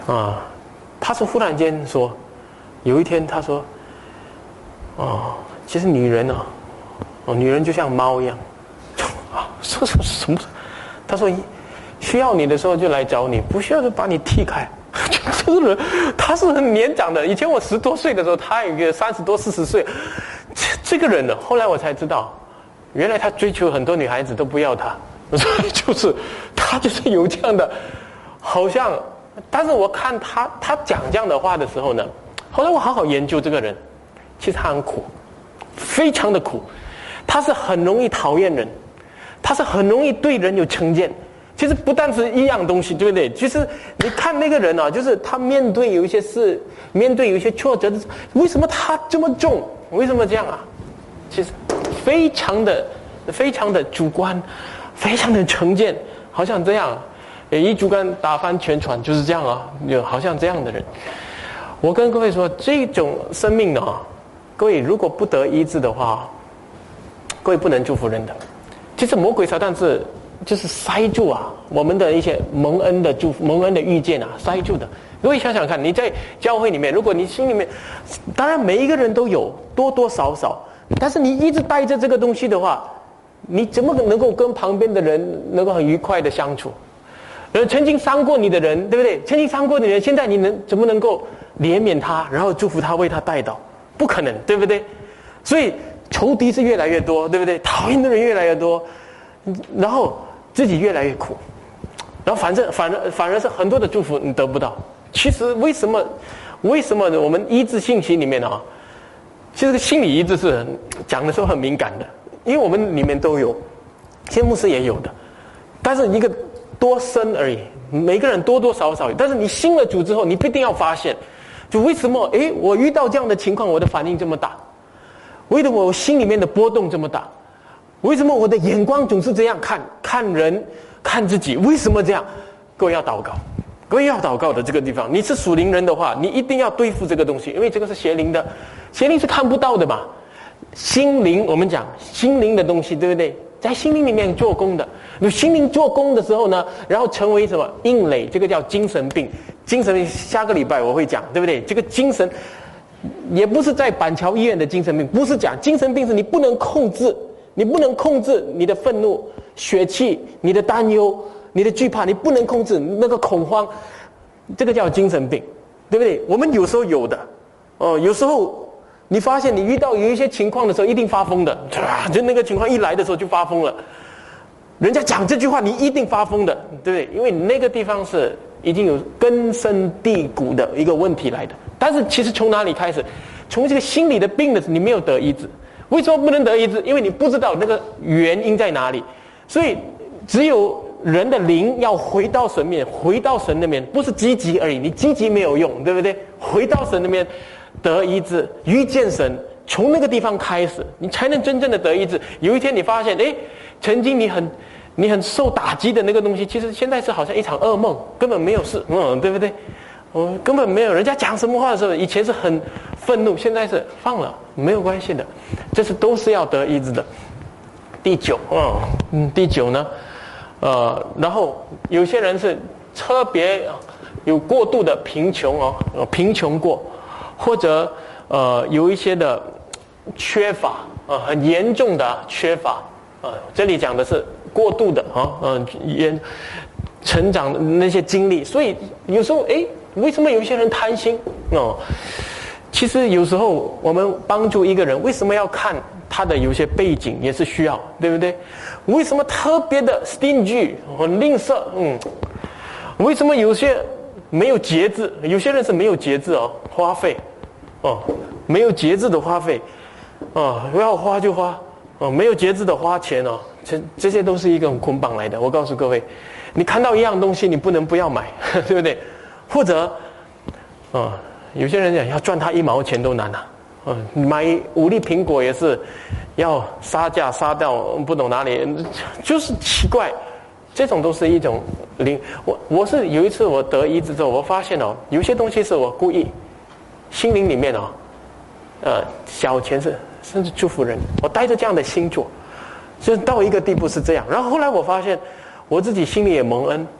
啊，他是忽然间说，有一天他说，哦，其实女人啊，哦，女人就像猫一样，啊，说什么什么？他说，需要你的时候就来找你，不需要就把你踢开。这个人他是很年长的，以前我十多岁的时候，他有个三十多、四十岁。这这个人呢，后来我才知道，原来他追求很多女孩子都不要他，所以就是他就是有这样的，好像。但是我看他他讲这样的话的时候呢，后来我好好研究这个人，其实他很苦，非常的苦，他是很容易讨厌人，他是很容易对人有成见。其实不但是一样东西，对不对？其实你看那个人啊，就是他面对有一些事，面对有一些挫折，为什么他这么重？为什么这样啊？其实非常的、非常的主观，非常的成见，好像这样，一竹竿打翻全船，就是这样啊，有好像这样的人。我跟各位说，这种生命呢，各位如果不得医治的话，各位不能祝福人的。其实魔鬼撒旦是。就是塞住啊，我们的一些蒙恩的祝福、蒙恩的遇见啊，塞住的。各位想想看，你在教会里面，如果你心里面，当然每一个人都有多多少少，但是你一直带着这个东西的话，你怎么能够跟旁边的人能够很愉快的相处？呃，曾经伤过你的人，对不对？曾经伤过你的人，现在你能怎么能够怜悯他，然后祝福他，为他代祷？不可能，对不对？所以仇敌是越来越多，对不对？讨厌的人越来越多，然后。自己越来越苦，然后反正反而反而是很多的祝福你得不到。其实为什么为什么我们医治信息里面啊，其实心理医治是很讲的时候很敏感的，因为我们里面都有，现在牧师也有的，但是一个多深而已，每个人多多少少有。但是你信了主之后，你必定要发现，就为什么诶我遇到这样的情况，我的反应这么大？为什么我心里面的波动这么大？为什么我的眼光总是这样看看人看自己？为什么这样？各位要祷告，各位要祷告的这个地方，你是属灵人的话，你一定要对付这个东西，因为这个是邪灵的，邪灵是看不到的嘛。心灵，我们讲心灵的东西，对不对？在心灵里面做工的，你心灵做工的时候呢，然后成为什么硬垒？这个叫精神病。精神病下个礼拜我会讲，对不对？这个精神也不是在板桥医院的精神病，不是讲精神病是你不能控制。你不能控制你的愤怒、血气、你的担忧、你的惧怕，你不能控制那个恐慌，这个叫精神病，对不对？我们有时候有的，哦，有时候你发现你遇到有一些情况的时候，一定发疯的，啊，就那个情况一来的时候就发疯了。人家讲这句话，你一定发疯的，对不对？因为那个地方是已经有根深蒂固的一个问题来的。但是其实从哪里开始？从这个心理的病的，你没有得医治。为什么不能得医治？因为你不知道那个原因在哪里，所以只有人的灵要回到神面，回到神那边，不是积极而已。你积极没有用，对不对？回到神那边得医治，遇见神，从那个地方开始，你才能真正的得医治。有一天你发现，哎，曾经你很你很受打击的那个东西，其实现在是好像一场噩梦，根本没有事，嗯，对不对？我根本没有，人家讲什么话的时候，以前是很愤怒，现在是放了，没有关系的，这是都是要得医治的。第九，嗯嗯，第九呢，呃，然后有些人是特别有过度的贫穷哦，贫穷过，或者呃有一些的缺乏啊、呃，很严重的缺乏啊、呃，这里讲的是过度的啊，嗯、呃，严成长的那些经历，所以有时候哎。为什么有一些人贪心哦？其实有时候我们帮助一个人，为什么要看他的有些背景也是需要，对不对？为什么特别的 stingy 很吝啬？嗯，为什么有些没有节制？有些人是没有节制哦，花费哦，没有节制的花费哦，要花就花哦，没有节制的花钱哦，这这些都是一种捆绑来的。我告诉各位，你看到一样东西，你不能不要买，对不对？或者，啊、呃，有些人讲要赚他一毛钱都难啊，嗯、呃，买五粒苹果也是要杀价杀到不懂哪里，就是奇怪，这种都是一种灵。我我是有一次我得医治之后，我发现哦，有些东西是我故意心灵里面哦，呃，小钱是甚至祝福人，我带着这样的心做，就到一个地步是这样。然后后来我发现我自己心里也蒙恩。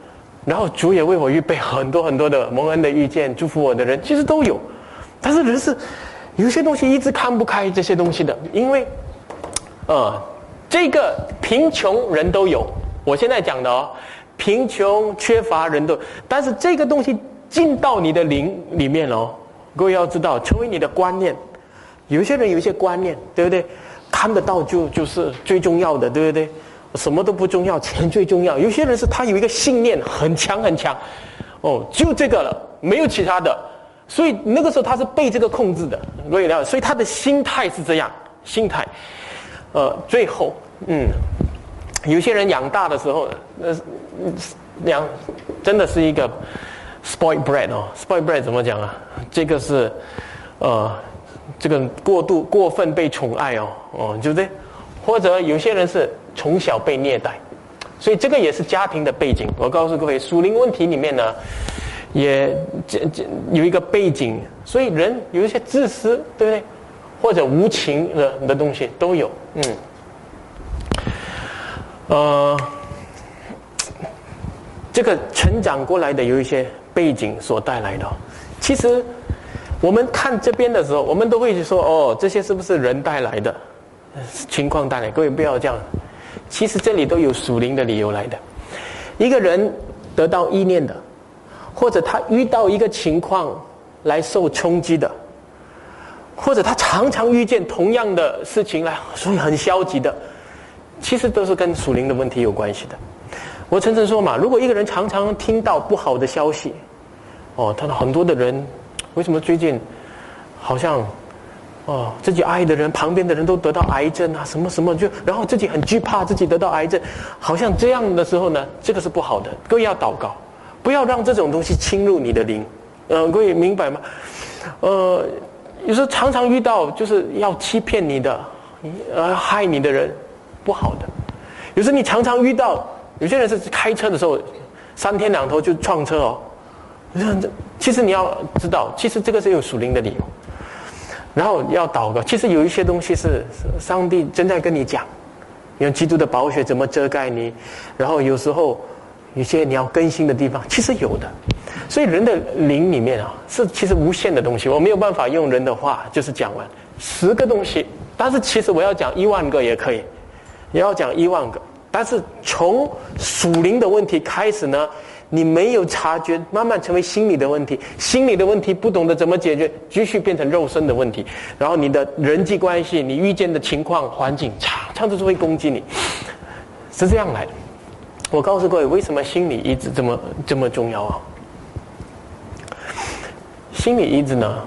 然后主也为我预备很多很多的蒙恩的遇见，祝福我的人，其实都有。但是人是有些东西一直看不开这些东西的，因为呃这个贫穷人都有，我现在讲的哦，贫穷缺乏人都，但是这个东西进到你的灵里面哦，各位要知道，成为你的观念。有些人有一些观念，对不对？看得到就就是最重要的，对不对？什么都不重要，钱最重要。有些人是他有一个信念很强很强，哦，就这个了，没有其他的。所以那个时候他是被这个控制的，各位了解，所以他的心态是这样，心态。呃，最后，嗯，有些人养大的时候，呃，养真的是一个 spoiled brat 哦 ，spoiled brat 怎么讲啊？这个是，呃。这个过度过分被宠爱哦，哦，对不对？或者有些人是从小被虐待，所以这个也是家庭的背景。我告诉各位，属灵问题里面呢，也这这有一个背景，所以人有一些自私，对不对？或者无情的的东西都有，嗯，呃，这个成长过来的有一些背景所带来的，其实。我们看这边的时候，我们都会说：“哦，这些是不是人带来的情况带来？”各位不要这样，其实这里都有属灵的理由来的。一个人得到意念的，或者他遇到一个情况来受冲击的，或者他常常遇见同样的事情来，所以很消极的，其实都是跟属灵的问题有关系的。我常常说嘛，如果一个人常常听到不好的消息，哦，他的很多的人。为什么最近好像哦自己爱的人旁边的人都得到癌症啊什么什么，就然后自己很惧怕自己得到癌症，好像这样的时候呢，这个是不好的。各位要祷告，不要让这种东西侵入你的灵。呃，各位明白吗？呃，有时候常常遇到就是要欺骗你的，呃害你的人，不好的。有时候你常常遇到有些人是开车的时候三天两头就撞车哦。其实你要知道，其实这个是有属灵的理由，然后要祷告。其实有一些东西是上帝正在跟你讲，用基督的宝血怎么遮盖你，然后有时候有些你要更新的地方，其实有的。所以人的灵里面啊，是其实无限的东西，我没有办法用人的话就是讲完十个东西，但是其实我要讲一万个也可以，也要讲一万个。但是从属灵的问题开始呢，你没有察觉，慢慢成为心理的问题，心理的问题不懂得怎么解决，继续变成肉身的问题，然后你的人际关系，你遇见的情况环境常常都是会攻击你，是这样来的。我告诉各位，为什么心理医治这么这么重要啊？心理医治呢，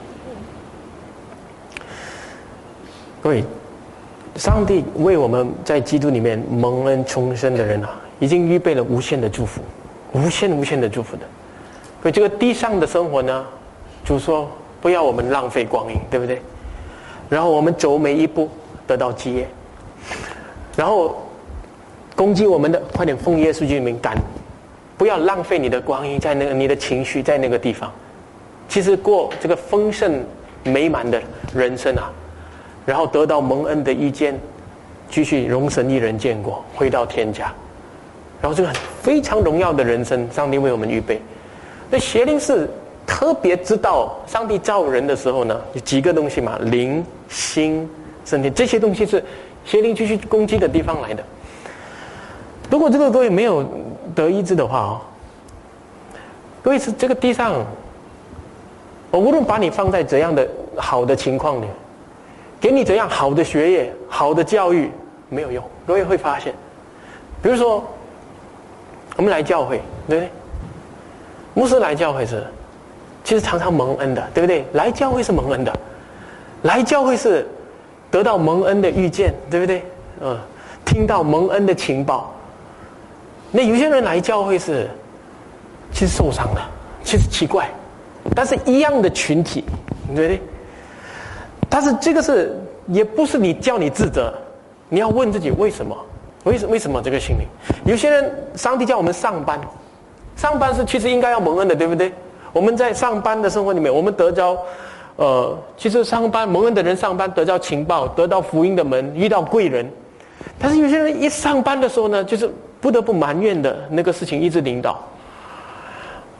各位，上帝为我们在基督里面蒙恩重生的人啊，已经预备了无限的祝福，无限无限的祝福的。所以这个地上的生活呢，主说不要我们浪费光阴，对不对？然后我们走每一步得到基业，然后攻击我们的，快点奉耶稣基督的名赶，不要浪费你的光阴在那个你的情绪在那个地方。其实过这个丰盛美满的人生啊，然后得到蒙恩的意见，继续荣神一人见过，回到天家，然后这个非常荣耀的人生，上帝为我们预备。那邪灵是特别知道上帝造人的时候呢，有几个东西嘛，灵、心、身体，这些东西是邪灵继续攻击的地方来的。如果这个各位没有得医治的话哦，各位是这个地上，我无论把你放在怎样的好的情况里，给你怎样好的学业、好的教育，没有用。各位会发现，比如说我们来教会，对不对？牧师来教会是其实常常蒙恩的，对不对？来教会是蒙恩的，来教会是得到蒙恩的遇见，对不对？嗯，听到蒙恩的情报。那有些人来教会是其实受伤的，其实奇怪，但是一样的群体，对不对？但是这个是也不是你叫你自责，你要问自己为什么？为什为什么这个心灵？有些人上帝叫我们上班，上班是其实应该要蒙恩的，对不对？我们在上班的生活里面，我们得着呃，其实上班蒙恩的人上班得到情报，得到福音的门，遇到贵人。但是有些人一上班的时候呢，就是不得不埋怨的那个事情一直领导，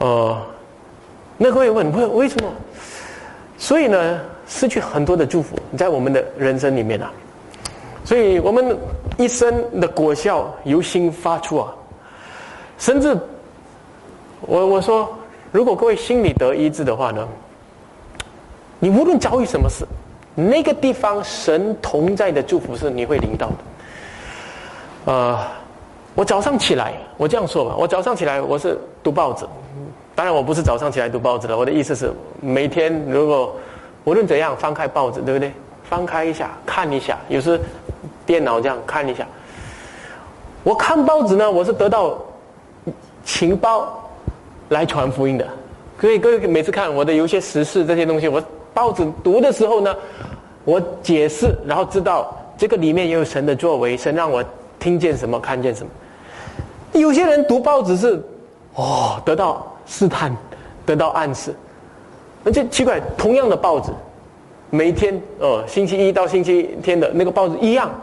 呃，那各位问为为什么？所以呢，失去很多的祝福在我们的人生里面啊。所以我们一生的果效由心发出啊，甚至我我说，如果各位心里得医治的话呢，你无论遭遇什么事，那个地方神同在的祝福是你会领到的。呃，我早上起来，我这样说吧，我早上起来我是读报纸，当然我不是早上起来读报纸的，我的意思是每天如果无论怎样翻开报纸，对不对？翻开一下看一下，有时电脑这样看一下。我看报纸呢，我是得到情报来传福音的。所以各位每次看我的有些时事这些东西，我报纸读的时候呢，我解释，然后知道这个里面也有神的作为，神让我听见什么看见什么。有些人读报纸是哦得到试探，得到暗示。而且奇怪，同样的报纸每天哦，星期一到星期天的那个报纸一样。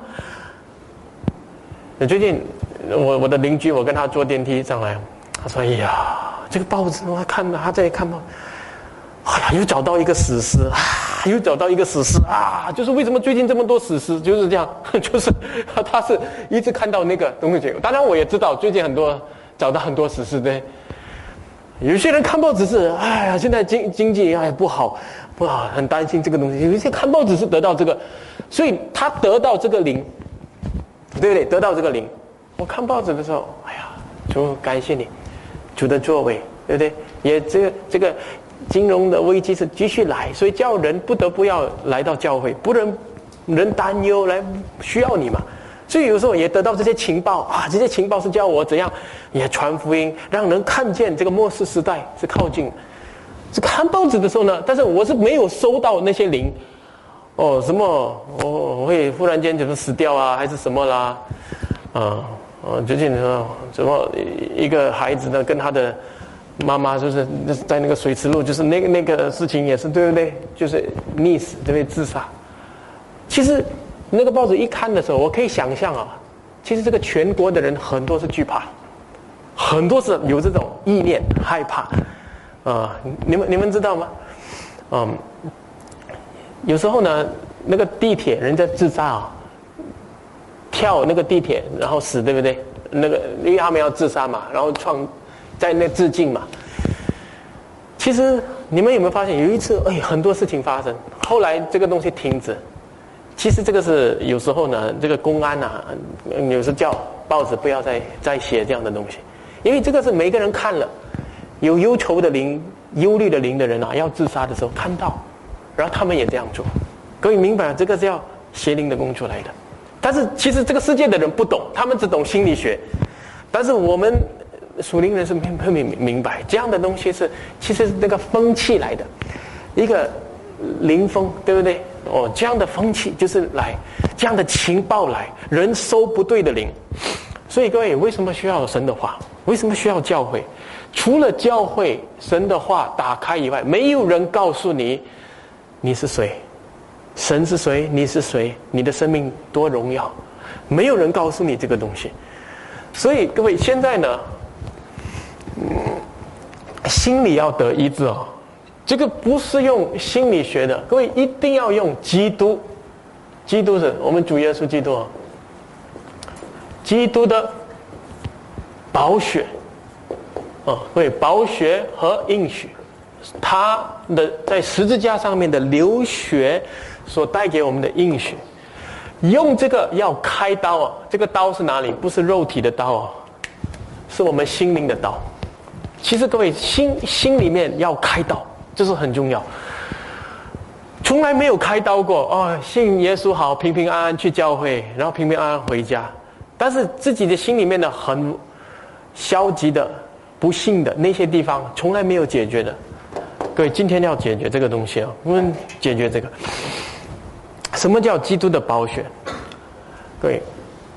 最近我我的邻居，我跟他坐电梯上来，他说：“哎呀，这个报纸我看他在看报，哎呀，又找到一个死尸啊，又找到一个死尸啊！就是为什么最近这么多死尸，就是这样，就是他是一直看到那个东西。当然我也知道最近很多找到很多死尸对。”有些人看报纸是，哎呀，现在经经济哎不好，不好，很担心这个东西。有一些看报纸是得到这个，所以他得到这个灵，对不对？得到这个灵。我看报纸的时候，哎呀，主感谢你，主的作为，对不对？也这个这个金融的危机是继续来，所以叫人不得不要来到教会，不然人担忧来需要你嘛。所以有时候也得到这些情报啊，这些情报是叫我怎样也传福音，让人看见这个末世时代是靠近。是看报纸的时候呢，但是我是没有收到那些灵，哦，什么我我会忽然间怎么死掉啊，还是什么啦，啊，哦，最近说什么一个孩子呢跟他的妈妈就是在那个水池路，就是那个那个事情也是对不对？就是溺死，对不对？自杀。其实。那个报纸一看的时候，我可以想象啊，其实这个全国的人很多是惧怕，很多是有这种意念害怕，啊、呃，你们你们知道吗？嗯，有时候呢，那个地铁人家自杀啊，跳那个地铁然后死，对不对？那个因为他们要自杀嘛，然后创在那致敬嘛。其实你们有没有发现，有一次哎很多事情发生，后来这个东西停止。其实这个是有时候呢，这个公安啊，有时叫报纸不要再再写这样的东西，因为这个是每个人看了，有忧愁的灵、忧虑的灵的人啊，要自杀的时候看到，然后他们也这样做。各位明白，这个是要邪灵的工作来的。但是其实这个世界的人不懂，他们只懂心理学，但是我们属灵人是会明明白这样的东西是其实是那个风气来的，一个灵风，对不对？哦，这样的风气就是来，这样的情报来，人收不对的灵。所以各位，为什么需要神的话？为什么需要教会？除了教会神的话打开以外，没有人告诉你你是谁，神是谁，你是谁，你的生命多荣耀，没有人告诉你这个东西。所以各位，现在呢，嗯，心里要得医治哦。这个不是用心理学的，各位一定要用基督。基督是我们主耶稣基督，基督的宝血，啊，对，宝血和应许，他的在十字架上面的流血所带给我们的应许，用这个要开刀啊，这个刀是哪里？不是肉体的刀啊，是我们心灵的刀。其实各位心心里面要开刀。这是很重要，从来没有开刀过哦。信耶稣好，平平安安去教会，然后平平安安回家。但是自己的心里面的很消极的、不幸的那些地方，从来没有解决的。各位，今天要解决这个东西啊，我们解决这个。什么叫基督的宝血？各位，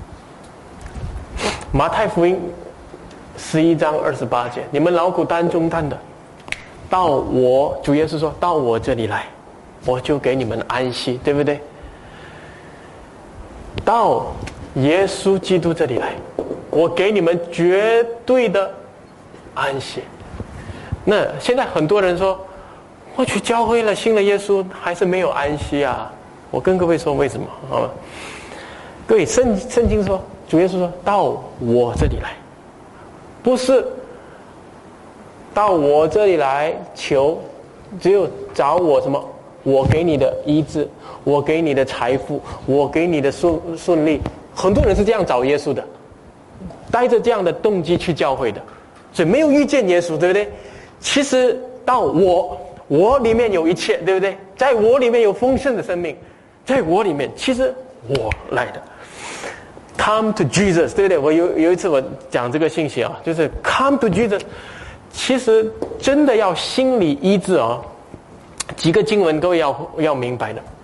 马太福音十一章二十八节，你们劳苦担重担的。到我主耶稣说到我这里来，我就给你们安息，对不对？到耶稣基督这里来，我给你们绝对的安息。 那现在很多人说，我去教会了，信了耶稣，还是没有安息啊。我跟各位说为什么，好吗？各位，圣圣经说，主耶稣说到我这里来，不是到我这里来求，只有找我什么？我给你的医治，我给你的财富，我给你的顺顺利。很多人是这样找耶稣的，带着这样的动机去教会的，所以没有遇见耶稣，对不对？其实到我，我里面有一切，对不对？在我里面有丰盛的生命，在我里面，其实我来的。Come to Jesus， 对不对？我有有一次我讲这个信息啊，就是 Come to Jesus。其实真的要心理医治啊，几个经文都要要明白的。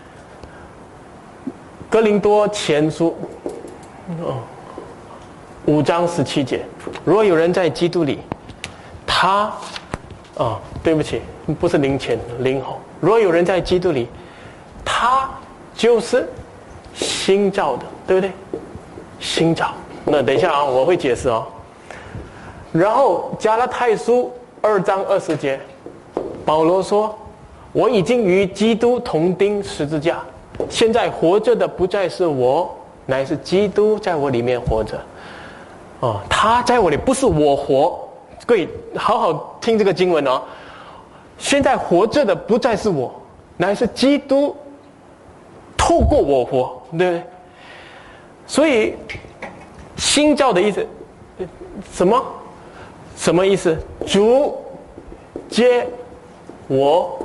哥林多前书，哦，五章十七节，若有人在基督里，他，哦，对不起，不是灵前灵后。若有人在基督里，他就是新造的，对不对？新造。那等一下啊，我会解释哦。然后加拉太书二章二十节，保罗说：“我已经与基督同钉十字架，现在活着的不再是我，乃是基督在我里面活着。”哦，他在我里，不是我活。各位，好好听这个经文哦。现在活着的不再是我，乃是基督透过我活，对不对？所以新造的意思什么？什么意思？主接我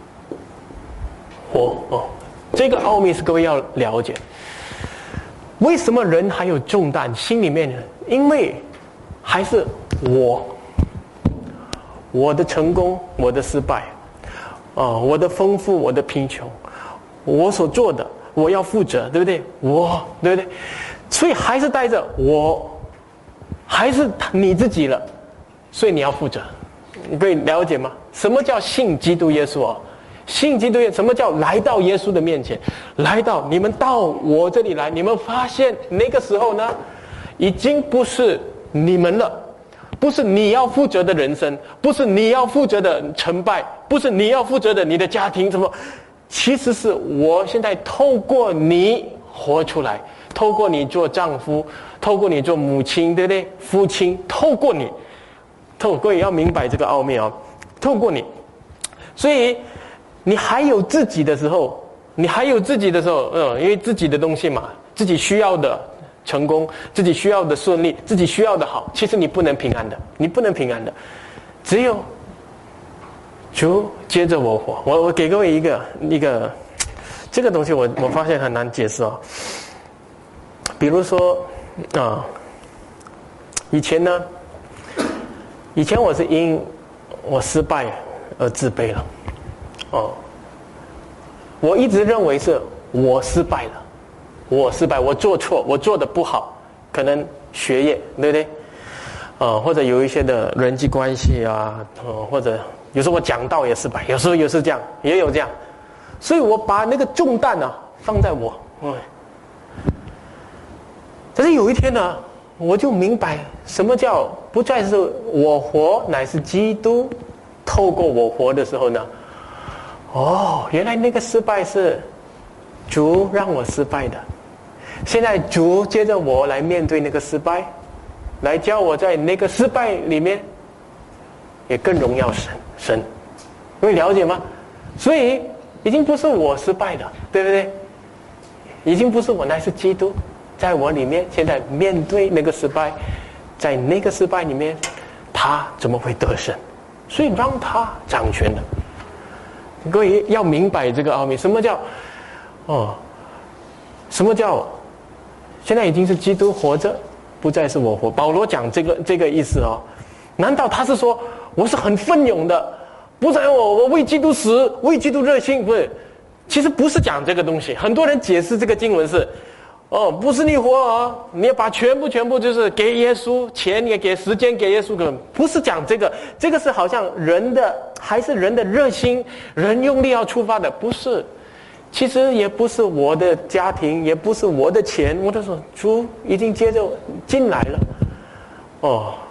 活哦，这个奥秘是各位要了解。为什么人还有重担？心里面，因为还是我，我的成功，我的失败，哦，我的丰富，我的贫穷，我所做的，我要负责，对不对？我，对不对？所以还是带着我，还是你自己了。所以你要负责，你可以了解吗？什么叫信基督耶稣哦？信基督耶稣，什么叫来到耶稣的面前？来到你们到我这里来，你们发现那个时候呢，已经不是你们了，不是你要负责的人生，不是你要负责的成败，不是你要负责的你的家庭什么，其实是我现在透过你活出来，透过你做丈夫，透过你做母亲，对不对？父亲，透过你。透过也要明白这个奥秘哦，透过你，所以你还有自己的时候，你还有自己的时候，嗯，因为自己的东西嘛，自己需要的成功，自己需要的顺利，自己需要的好，其实你不能平安的，你不能平安的，只有主接着我活。我我给各位一个一个这个东西我，我我发现很难解释哦。比如说啊，以前呢。以前我是因我失败而自卑了，哦，我一直认为是我失败了，我失败，我做错，我做的不好，可能学业，对不对？呃，或者有一些的人际关系啊，呃，或者有时候我讲道也失败，有时候也是这样，也有这样，所以我把那个重担啊放在我，嗯，但是有一天呢。我就明白什么叫不再是我活，乃是基督透过我活的时候呢？哦，原来那个失败是主让我失败的，现在主接着我来面对那个失败，来教我在那个失败里面也更荣耀神神，各位了解吗？所以已经不是我失败了，对不对？已经不是我，乃是基督在我里面，现在面对那个失败，在那个失败里面，他怎么会得胜？所以让他掌权的。各位要明白这个奥秘，什么叫哦？什么叫现在已经是基督活着，不再是我活？保罗讲这个这个意思哦，难道他是说我是很奋勇的，不然我我为基督死，为基督热心？不是，其实不是讲这个东西。很多人解释这个经文是。哦，不是你活啊！你要把全部全部就是给耶稣，钱也给，时间给耶稣，可不是讲这个，这个是好像人的还是人的热心，人用力要出发的，不是。其实也不是我的家庭，也不是我的钱，我就说主已经接着进来了。哦，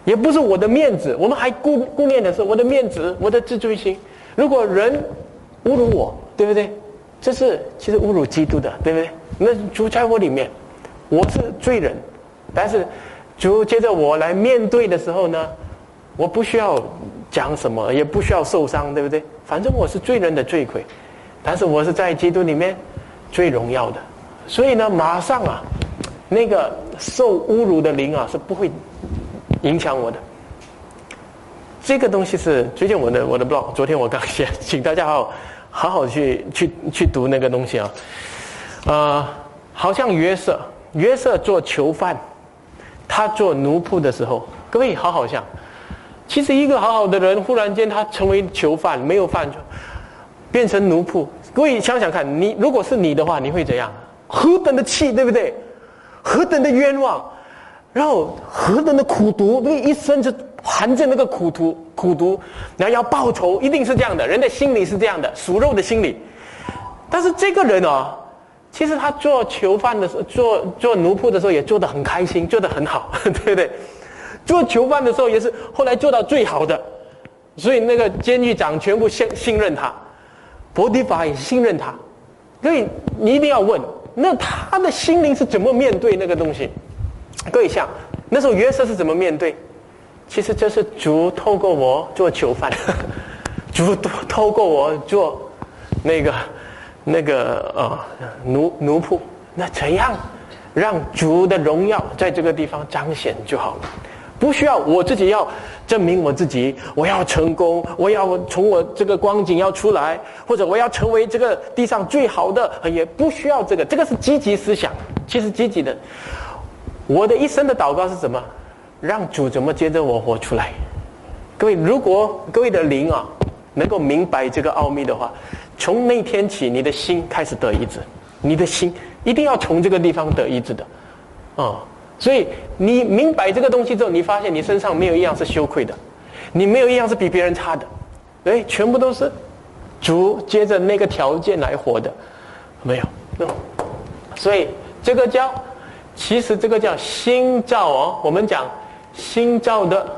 也不是我的面子，我们还顾顾念的是我的面子，我的自尊心。如果人侮辱我，对不对？这是其实侮辱基督的，对不对？那主在我里面，我是罪人，但是主接着我来面对的时候呢，我不需要讲什么，也不需要受伤，对不对？反正我是罪人的罪魁，但是我是在基督里面最荣耀的，所以呢，马上啊，那个受侮辱的灵啊是不会影响我的。这个东西是最近我的我的 blog， 昨天我刚写，请大家好好好好去去去读那个东西啊。呃，好像约瑟，约瑟做囚犯，他做奴仆的时候，各位好好想，其实一个好好的人，忽然间他成为囚犯，没有犯错，变成奴仆。各位想想看，你如果是你的话，你会怎样？何等的气，对不对？何等的冤枉，然后何等的苦毒，对，一生就含着那个苦毒，苦毒，然后要报仇，一定是这样的，人的心理是这样的，属肉的心理。但是这个人哦，其实他做囚犯的时候，做做奴仆的时候也做得很开心，做得很好，对不对？做囚犯的时候也是后来做到最好的，所以那个监狱长全部信信任他，波提乏也信任他。所以你一定要问，那他的心灵是怎么面对那个东西？各位想，那时候约瑟是怎么面对？其实这是主透过我做囚犯，主透过我做那个那个呃奴奴仆，那怎样让主的荣耀在这个地方彰显就好了？不需要我自己要证明我自己，我要成功，我要从我这个光景要出来，或者我要成为这个地上最好的，也不需要这个，这个是积极思想，其实积极的。我的一生的祷告是什么？让主怎么接着我活出来。各位，如果各位的灵啊能够明白这个奥秘的话，从那天起你的心开始得医治，你的心一定要从这个地方得医治的啊、哦！所以你明白这个东西之后，你发现你身上没有一样是羞愧的，你没有一样是比别人差的，对，全部都是主接着那个条件来活的，没有、嗯、所以这个叫其实这个叫新造哦，我们讲新造的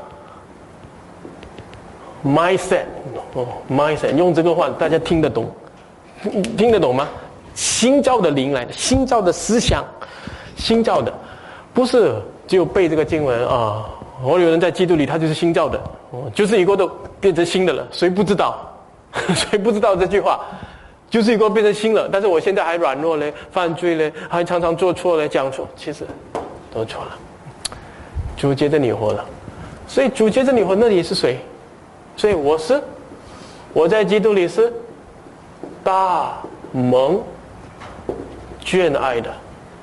mindset 哦 mindset 用这个话大家听得懂听得懂吗？新造的灵来的，新造的思想，新造的，不是只有背这个经文啊。我有人在基督里，他就是新造的，哦，就是一个都变成新的了，谁不知道？谁不知道这句话？就是一个变成新了，但是我现在还软弱嘞，犯罪嘞，还常常做错嘞，讲错，其实都错了。主接着你活了，所以主接着你活，那你是谁？所以我是我在基督里是大蒙眷爱的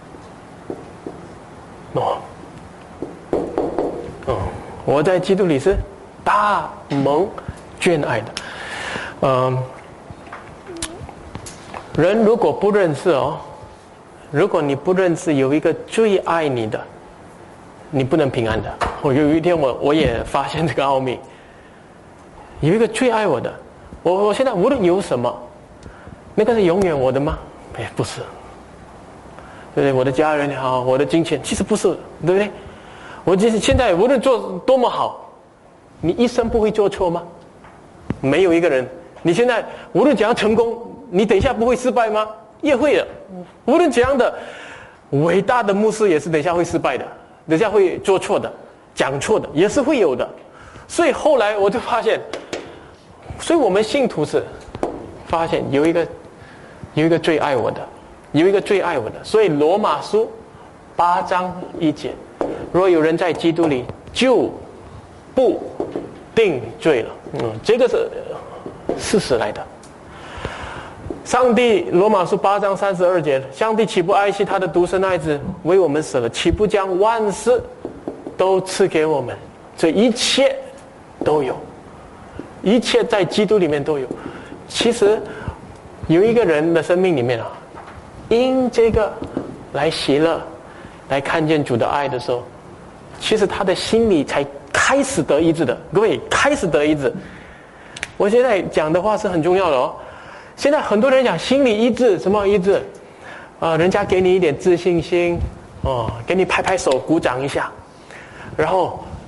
哦，哦，我在基督里是大蒙眷爱的，嗯。人如果不认识哦，如果你不认识有一个最爱你的，你不能平安的。我有一天我我也发现这个奥秘，有一个最爱我的，我我现在无论有什么，那个是永远我的吗？哎，不是，对不对？我的家人也好，我的金钱其实不是，对不对？我就是现在无论做多么好，你一生不会做错吗？没有一个人，你现在无论怎样成功，你等一下不会失败吗？也会的。无论怎样的伟大的牧师也是等一下会失败的，等一下会做错的，讲错的，也是会有的。所以后来我就发现，所以我们信徒是发现有一个有一个最爱我的，有一个最爱我的。所以罗马书八章一节，若有人在基督里，就不定罪了。嗯，这个是事实来的。上帝，罗马书八章三十二节，上帝岂不爱惜他的独生爱子，为我们死了，岂不将万事都赐给我们？这一切都有，一切在基督里面都有。其实有一个人的生命里面啊，因这个来喜乐，来看见主的爱的时候，其实他的心里才开始得医治的。各位，开始得医治。我现在讲的话是很重要的哦。现在很多人讲心理医治，什么医治？啊、呃，人家给你一点自信心，哦，给你拍拍手，鼓掌一下，然后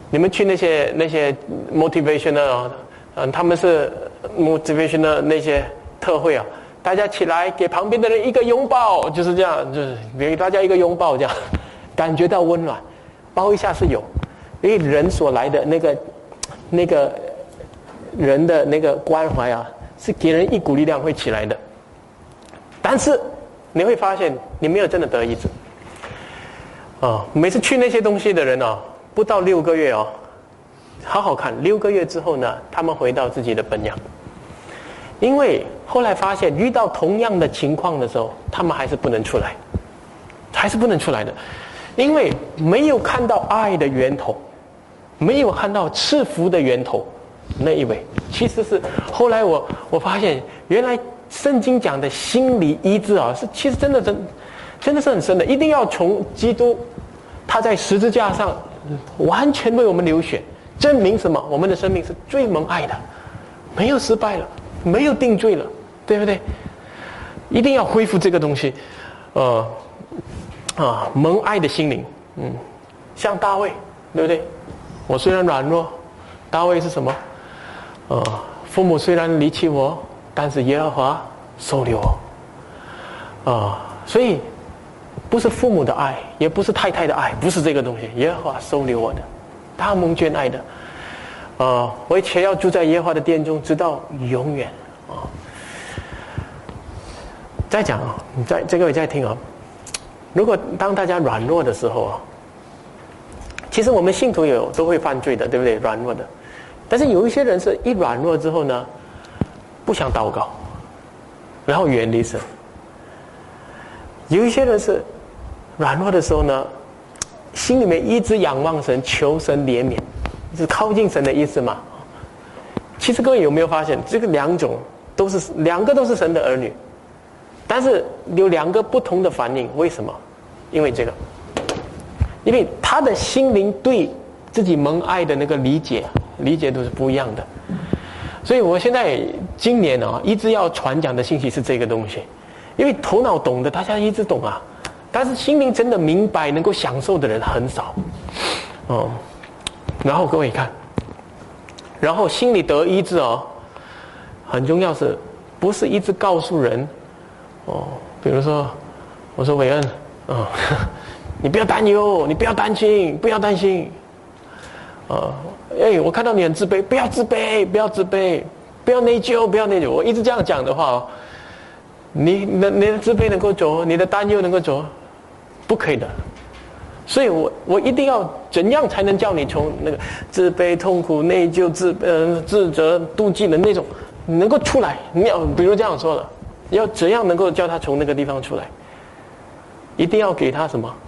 你们去那些那些 motivational， 嗯，他们是 motivational 那些特会啊，大家起来给旁边的人一个拥抱，就是这样，就是给大家一个拥抱，这样感觉到温暖，抱一下是有，因为人所来的那个那个人的那个关怀啊，是给人一股力量会起来的。但是你会发现，你没有真的得医治。哦，每次去那些东西的人哦，不到六个月哦，好好看，六个月之后呢，他们回到自己的本样。因为后来发现，遇到同样的情况的时候，他们还是不能出来，还是不能出来的，因为没有看到爱的源头，没有看到赐福的源头那一位。其实是后来我我发现，原来圣经讲的心理医治啊，是其实真的真真的是很深的，一定要从基督他在十字架上完全为我们流血，证明什么？我们的生命是最蒙爱的，没有失败了，没有定罪了，对不对？一定要恢复这个东西，呃啊，蒙爱的心灵，嗯，像大卫，对不对？我虽然软弱，大卫是什么？呃，父母虽然离弃我，但是耶和华收留我，啊、呃，所以不是父母的爱，也不是太太的爱，不是这个东西，耶和华收留我的，他蒙眷爱的，呃，我且要住在耶和华的殿中，直到永远啊。再讲啊，你在这个位再听啊，如果当大家软弱的时候啊，其实我们信徒也有都会犯罪的，对不对？软弱的，但是有一些人是一软弱之后呢，不想祷告，然后远离神；有一些人是软弱的时候呢，心里面一直仰望神，求神怜悯，是靠近神的意思嘛？其实各位有没有发现，这个两种都是两个都是神的儿女，但是有两个不同的反应，为什么？因为这个，因为他的心灵对自己蒙爱的那个理解理解都是不一样的。所以我现在今年啊，一直要传讲的信息是这个东西，因为头脑懂的大家一直懂啊，但是心灵真的明白能够享受的人很少，哦。然后各位看，然后心里得医治哦，很重要是，不是一直告诉人，哦，比如说，我说伟恩，哦，你不要担忧，你不要担心，不要担心，啊，哎，我看到你很自卑，不要自卑，不要自卑，不要内疚，不要内疚。我一直这样讲的话哦，你的你的自卑能够走，你的担忧能够走，不可以的。所以我我一定要怎样才能叫你从那个自卑、痛苦、内疚、自呃自责、妒忌的那种能够出来？你要比如这样说了，要怎样能够叫他从那个地方出来？一定要给他什么？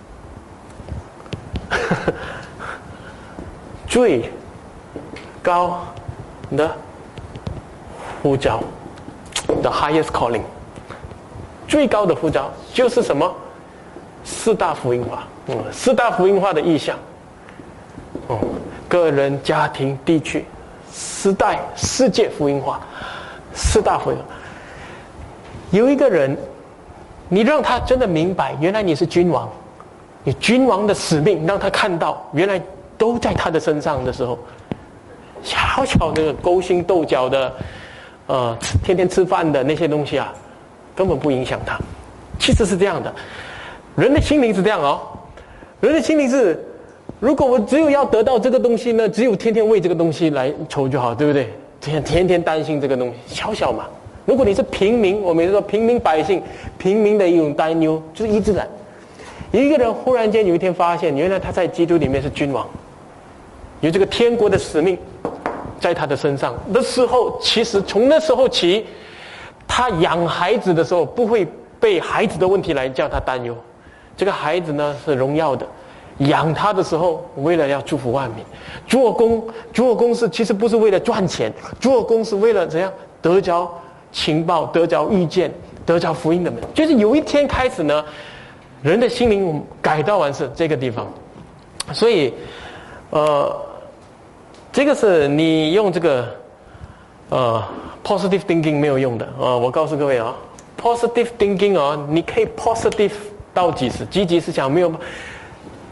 最高的呼召 ，the highest calling， 最高的呼召就是什么？四大福音化，嗯，四大福音化的意象，哦、嗯，个人、家庭、地区、时代、世界福音化，四大福音化。有一个人，你让他真的明白，原来你是君王，你君王的使命，让他看到原来都在他的身上的时候，小小那个勾心斗角的，呃，天天吃饭的那些东西啊，根本不影响他。其实是这样的。人的心灵是这样哦，人的心灵是，如果我只有要得到这个东西呢，只有天天为这个东西来筹就好，对不对？天天天担心这个东西，小小嘛。如果你是平民，我每次说平民百姓，平民的一种担忧，就是一直来。有一个人忽然间有一天发现，原来他在基督里面是君王，有这个天国的使命在他的身上的时候，其实从那时候起，他养孩子的时候不会被孩子的问题来叫他担忧。这个孩子呢是荣耀的，养他的时候为了要祝福万民，做工做工是其实不是为了赚钱，做工是为了怎样得着情报，得着遇见，得着福音的门。就是有一天开始呢，人的心灵改到完是这个地方，所以呃，这个是你用这个呃 positive thinking 没有用的啊、呃！我告诉各位啊、哦、，positive thinking 哦，你可以 positive。到几时？积极思想没有，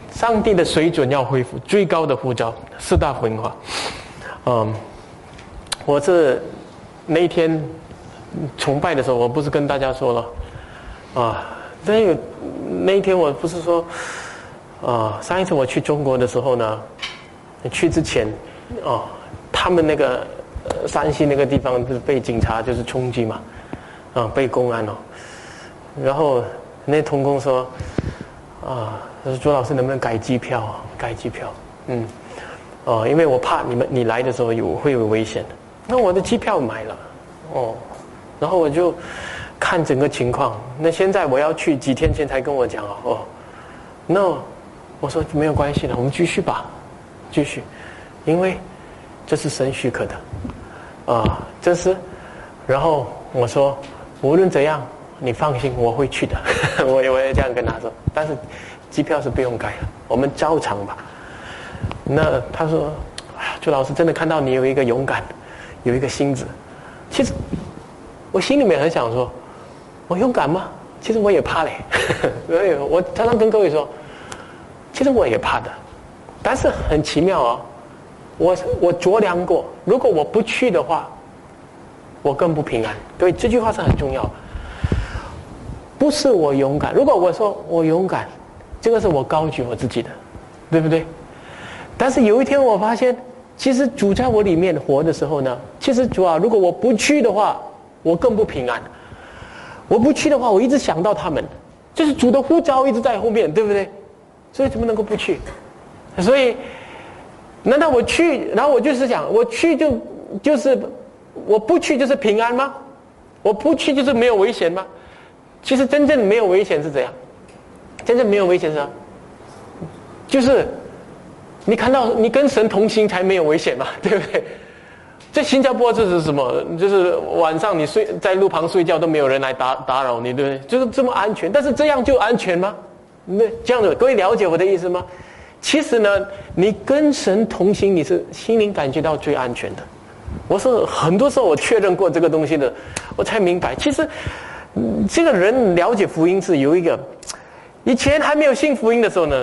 上帝的水准要恢复，最高的呼召，四大福音化。嗯，我是那一天崇拜的时候，我不是跟大家说了啊？那有那一天我不是说啊？上一次我去中国的时候呢，去之前哦，他们那个呃山西那个地方就是被警察就是冲击嘛，啊，被公安哦，然后那同工说啊，他说朱老师能不能改机票啊？改机票，嗯，哦，因为我怕你们你来的时候有会有危险，那我的机票买了，哦，然后我就看整个情况。那现在我要去，几天前才跟我讲哦，那我说没有关系的，我们继续吧，继续，因为这是神许可的，啊、呃，这是，然后我说无论怎样，你放心，我会去的，我也我也这样跟他说，但是机票是不用改了，我们照常吧。那他说，朱老师真的看到你有一个勇敢，有一个心子，其实我心里面很想说，我勇敢吗？其实我也怕嘞，所以我常常跟各位说，其实我也怕的，但是很奇妙哦，我我酌量过，如果我不去的话，我更不平安。各位，这句话是很重要的，不是我勇敢。如果我说我勇敢，这个是我高举我自己的，对不对？但是有一天我发现，其实主在我里面活的时候呢，其实主啊，如果我不去的话，我更不平安。我不去的话，我一直想到他们，就是主的呼召一直在后面，对不对？所以怎么能够不去？所以，难道我去，然后我就是想，我去就就是我不去就是平安吗？我不去就是没有危险吗？其实真正没有危险是怎样？真正没有危险是什么？就是你看到你跟神同行才没有危险嘛，对不对？在新加坡这是什么？就是晚上你睡在路旁睡觉都没有人来打打扰你，对不对？就是这么安全，但是这样就安全吗？那这样的，各位了解我的意思吗？其实呢，你跟神同行，你是心灵感觉到最安全的。我说很多时候我确认过这个东西的，我才明白，其实、嗯、这个人了解福音是有一个，以前还没有信福音的时候呢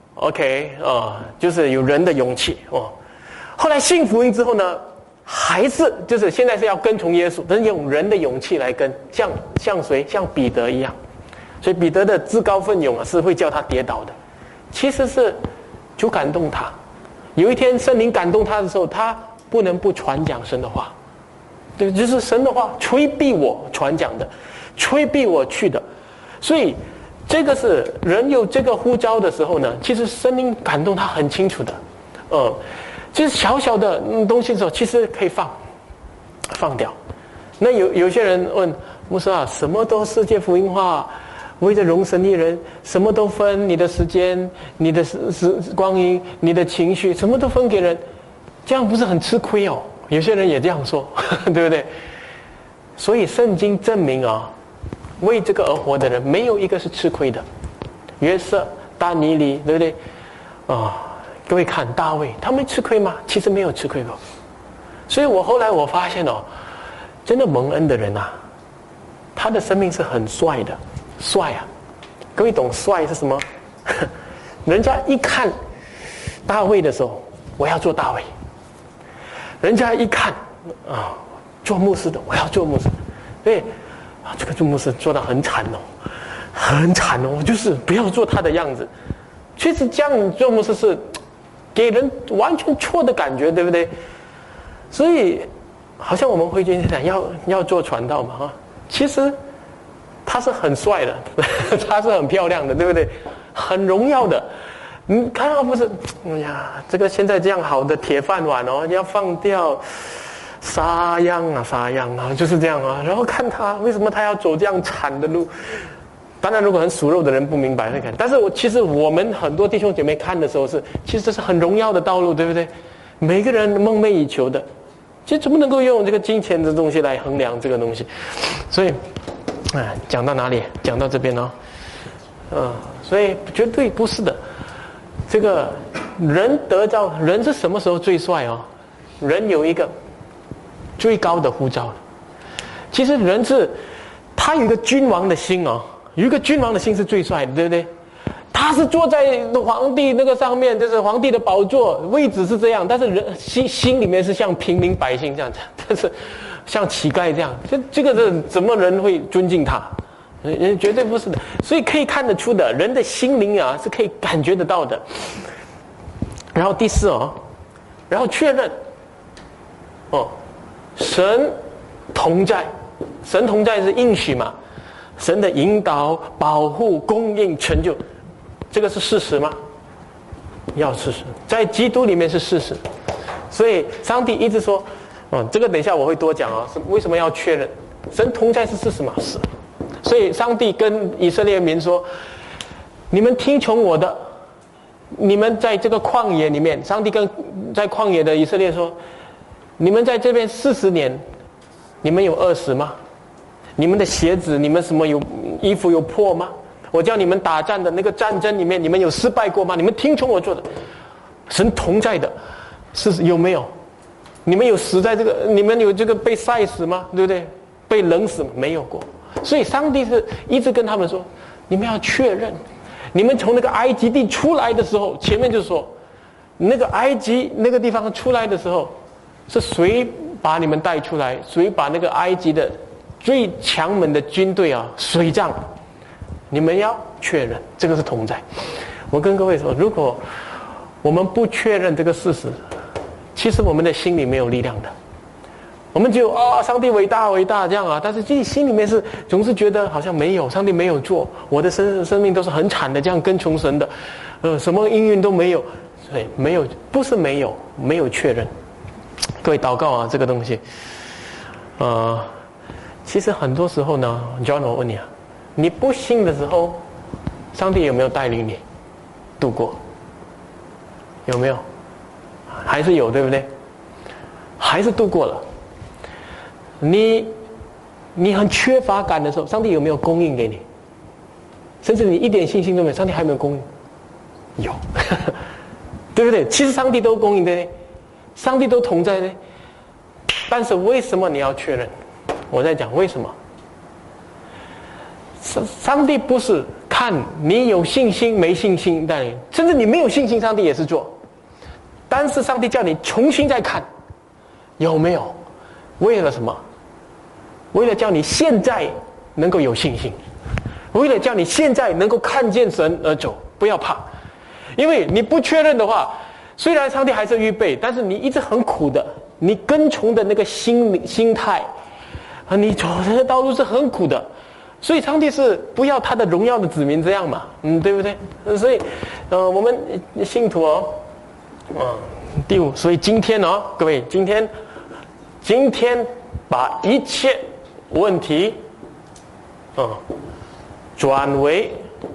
，OK 啊、哦，就是有人的勇气哦。后来信福音之后呢，还是就是现在是要跟从耶稣，但是用人的勇气来跟，像像谁？像彼得一样。所以彼得的自告奋勇啊，是会叫他跌倒的。其实是主感动他，有一天圣灵感动他的时候，他不能不传讲神的话，对，就是神的话催逼我传讲的，催逼我去的。所以这个是人有这个呼召的时候呢，其实圣灵感动他很清楚的，呃，就是小小的、嗯、东西的时候，其实可以放放掉。那有有些人问牧师啊，什么都世界福音化，为着容神一人，什么都分，你的时间、你的时时光阴、你的情绪，什么都分给人，这样不是很吃亏哦？有些人也这样说，对不对？所以圣经证明啊，为这个而活的人，没有一个是吃亏的。约瑟、但尼利，对不对？啊、哦，各位看大卫，他们吃亏吗？其实没有吃亏过。所以我后来我发现哦，真的蒙恩的人啊，他的生命是很帅的。帅啊！各位懂帅是什么？人家一看大卫的时候，我要做大卫；人家一看啊，做牧师的，我要做牧师。对啊，这个做牧师做得很惨哦，很惨哦，就是不要做他的样子。其实这样做牧师是给人完全错的感觉，对不对？所以好像我们会觉得要要做传道嘛，哈，其实。他是很帅的，他是很漂亮的，对不对？很荣耀的。你看到不是？哎呀，这个现在这样好的铁饭碗哦，要放掉，杀样啊，杀样啊，就是这样啊。然后看他为什么他要走这样惨的路？当然，如果很属肉的人不明白会看，但是我其实我们很多弟兄姐妹看的时候是，其实这是很荣耀的道路，对不对？每个人梦寐以求的，其实怎么能够用这个金钱的东西来衡量这个东西？所以。哎，讲到哪里？讲到这边哦，嗯，所以绝对不是的。这个人得到人是什么时候最帅哦？人有一个最高的呼召。其实人是他有一个君王的心哦，有一个君王的心是最帅的，对不对？他他是坐在皇帝那个上面，就是皇帝的宝座，位置是这样，但是人心心里面是像平民百姓这样子，但是像乞丐这样，这这个是怎么人会尊敬他？人绝对不是的。所以可以看得出的，人的心灵啊是可以感觉得到的。然后第四哦，然后确认哦，神同在，神同在是应许嘛？神的引导、保护、供应、成就，这个是事实吗？要事实，在基督里面是事实。所以上帝一直说，哦，这个等一下我会多讲啊，是为什么要确认？神同在是事实吗？是。所以上帝跟以色列民说：“你们听从我的，你们在这个旷野里面，上帝跟在旷野的以色列说，你们在这边四十年，你们有饿死吗？你们的鞋子，你们什么有衣服有破吗？我叫你们打仗的那个战争里面，你们有失败过吗？你们听从我做的，神同在的，是有没有？你们有死在这个，你们有这个被晒死吗？对不对？被冷死吗？没有过。所以上帝是一直跟他们说，你们要确认，你们从那个埃及地出来的时候，前面就说，那个埃及那个地方出来的时候，是谁把你们带出来？谁把那个埃及的最强猛的军队啊，水仗，你们要确认，这个是同在。我跟各位说，如果我们不确认这个事实，其实我们的心里没有力量的。我们就啊、哦，上帝伟大伟大这样啊，但是自己心里面是总是觉得好像没有，上帝没有做，我的生生命都是很惨的，这样跟从神的，呃，什么应运都没有，所以没有，不是没有，没有确认。各位祷告啊，这个东西，呃。其实很多时候呢 ，John， 我问你啊，你不信的时候，上帝有没有带领你度过？有没有？还是有，对不对？还是度过了。你你很缺乏感的时候，上帝有没有供应给你？甚至你一点信心都没有，上帝还有没有供应？有，对不对？其实上帝都供应的，上帝都同在的。但是为什么你要确认？我在讲为什么？上帝不是看你有信心没信心带领，甚至你没有信心，上帝也是做。但是上帝叫你重新再看，有没有？为了什么？为了叫你现在能够有信心，为了叫你现在能够看见神而走，不要怕。因为你不确认的话，虽然上帝还是预备，但是你一直很苦的，你跟从的那个心心态。啊，你走的道路是很苦的，所以上帝是不要他的荣耀的子民这样嘛，嗯，对不对？所以，呃，我们信徒哦，啊、嗯，第五，所以今天哦，各位，今天，今天把一切问题，啊、嗯，转为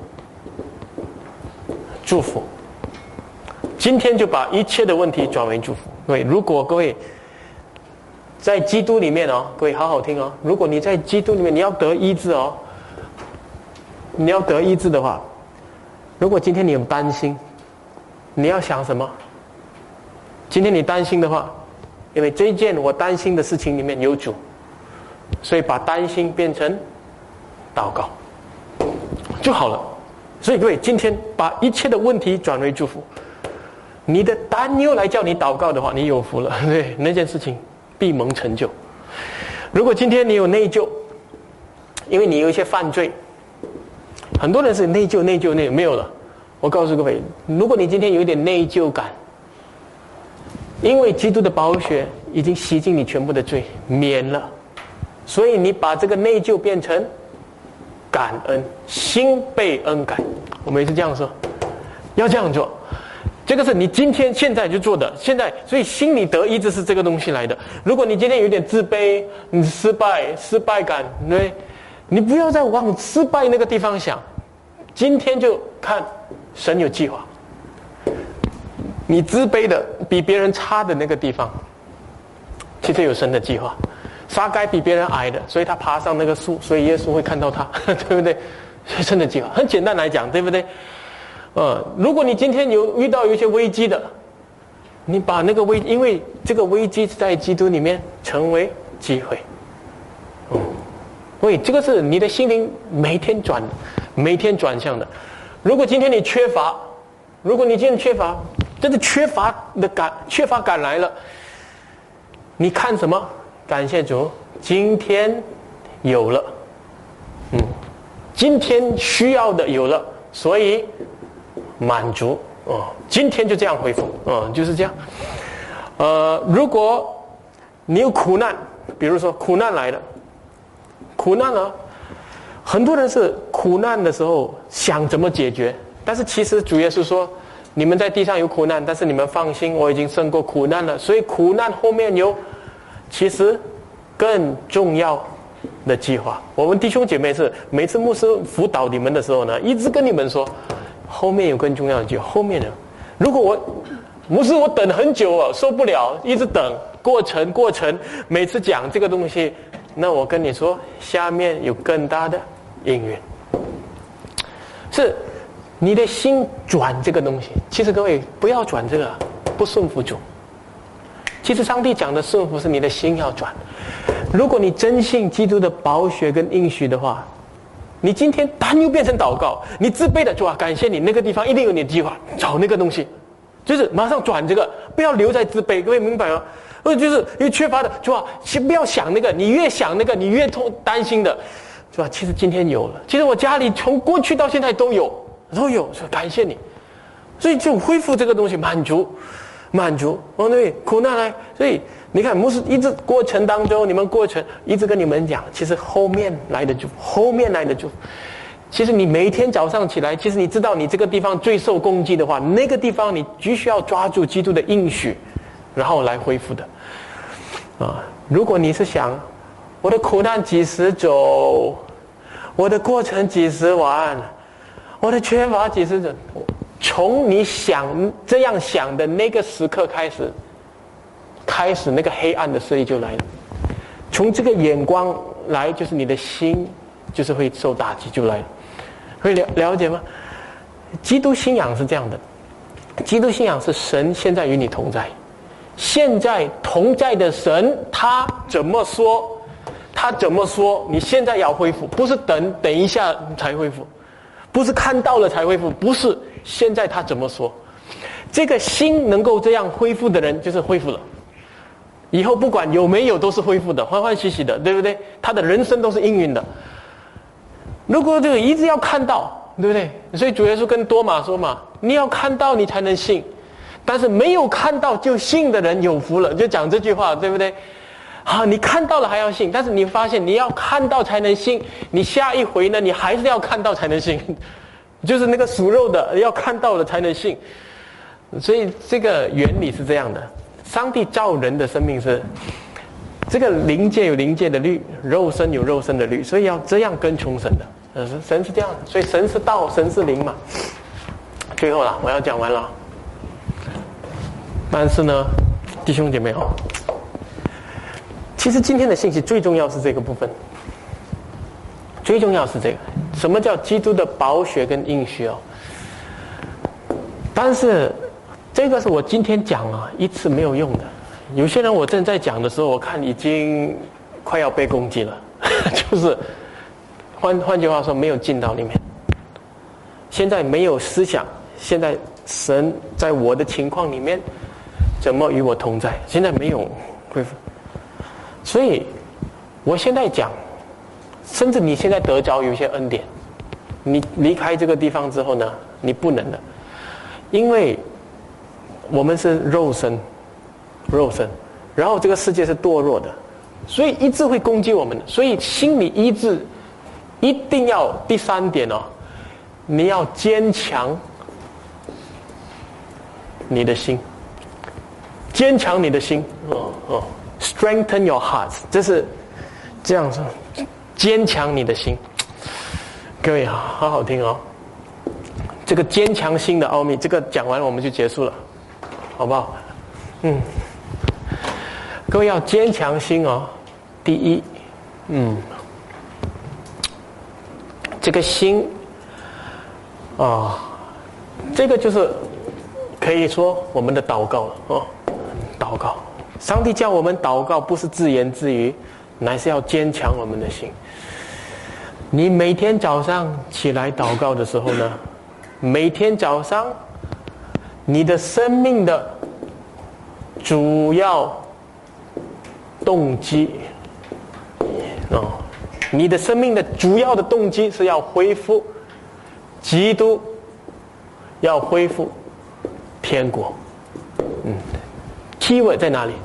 祝福。今天就把一切的问题转为祝福。各位，如果各位。在基督里面哦，各位好好听哦。如果你在基督里面，你要得医治哦。你要得医治的话，如果今天你很担心，你要想什么？今天你担心的话，因为这一件我担心的事情里面有主，所以把担心变成祷告就好了。所以各位，今天把一切的问题转为祝福。你的担忧来叫你祷告的话，你有福了。对，那件事情必蒙成就。如果今天你有内疚，因为你有一些犯罪，很多人是内疚内疚内疚没有了。我告诉各位，如果你今天有一点内疚感，因为基督的宝血已经洗净你全部的罪，免了，所以你把这个内疚变成感恩，心被恩改。我们也是这样说，要这样做。这个是你今天现在就做的，现在所以心里得医治是这个东西来的。如果你今天有点自卑，你失败失败感，对，你不要再往失败那个地方想，今天就看神有计划。你自卑的比别人差的那个地方，其实有神的计划。撒该比别人矮的，所以他爬上那个树，所以耶稣会看到他，对不对？神的计划很简单来讲，对不对？呃，如果你今天有遇到有一些危机的，你把那个危，因为这个危机在基督里面成为机会。嗯，所以这个是你的心灵每天转，每天转向的。 如果今天你缺乏，如果你今天缺乏，真的缺乏的感，缺乏感来了，你看什么？感谢主，今天有了，嗯，今天需要的有了，所以满足哦。今天就这样恢复，哦，就是这样。呃，如果你有苦难，比如说苦难来了，苦难呢，很多人是苦难的时候想怎么解决，但是其实主耶稣说，你们在地上有苦难，但是你们放心，我已经胜过苦难了。所以苦难后面有其实更重要的计划。我们弟兄姐妹是每次牧师辅导你们的时候呢，一直跟你们说，后面有更重要的计划。后面呢，如果我牧师我等很久了，受不了，一直等，过程过程，每次讲这个东西，那我跟你说，下面有更大的应允，是你的心转这个东西。其实各位不要转这个，不顺服主。其实上帝讲的顺服是你的心要转。如果你真信基督的宝血跟应许的话，你今天单又变成祷告，你自卑的主啊，感谢你，那个地方一定有你的计划，找那个东西，就是马上转这个，不要留在自卑。各位明白吗？呃，就是因为缺乏的主啊，先不要想那个，你越想那个，你越痛担心的，是吧？其实今天有了，其实我家里从过去到现在都有，都有，所以感谢你，所以就恢复这个东西，满足。满足哦，对，苦难来，所以你看，牧师一直过程当中，你们过程一直跟你们讲，其实后面来的祝福，后面来的祝福。其实你每一天早上起来，其实你知道你这个地方最受攻击的话，那个地方你必须要抓住基督的应许，然后来恢复的。啊，如果你是想我的苦难几时走，我的过程几时完，我的缺乏几时走。从你想这样想的那个时刻开始，开始那个黑暗的势力就来了。从这个眼光来，就是你的心就是会受打击，就来了。会了了解吗？基督信仰是这样的，基督信仰是神现在与你同在，现在同在的神，他怎么说，他怎么说，你现在要恢复，不是等等一下才恢复，不是看到了才恢复，不是。现在他怎么说？这个心能够这样恢复的人，就是恢复了。以后不管有没有，都是恢复的，欢欢喜喜的，对不对？他的人生都是应允的。如果这个一直要看到，对不对？所以主耶稣跟多马说嘛，你要看到你才能信，但是没有看到就信的人有福了，就讲这句话，对不对？啊，你看到了还要信，但是你发现你要看到才能信，你下一回呢，你还是要看到才能信。就是那个属肉的要看到了才能信，所以这个原理是这样的。上帝造人的生命是这个灵界有灵界的律，肉身有肉身的律，所以要这样跟从神的。神是这样的，所以神是道，神是灵嘛。最后了，我要讲完了。但是呢，弟兄姐妹哦，其实今天的信息最重要是这个部分，最重要是这个。什么叫基督的宝血跟应许哦？但是这个是我今天讲啊一次没有用的。有些人我正在讲的时候，我看已经快要被攻击了，就是换换句话说，没有进到里面。现在没有思想，现在神在我的情况里面怎么与我同在？现在没有恢复，所以我现在讲。甚至你现在得着有一些恩典，你离开这个地方之后呢，你不能的，因为我们是肉身，肉身，然后这个世界是堕落的，所以一直会攻击我们的，所以心理医治一定要第三点哦，你要坚强你的心，坚强你的心，哦哦 ，strengthen your hearts， 这是这样说。坚强你的心，各位好好听哦。这个坚强心的奥秘，这个讲完了我们就结束了，好不好？嗯，各位要坚强心哦。第一，嗯，这个心，啊、哦，这个就是可以说我们的祷告了哦。祷告，上帝叫我们祷告，不是自言自语。乃是要坚强我们的心。你每天早上起来祷告的时候呢， 每天早上你的生命的主要动机哦，你的生命的主要的动机是要恢复基督，要恢复天国。嗯 keyword 在哪里？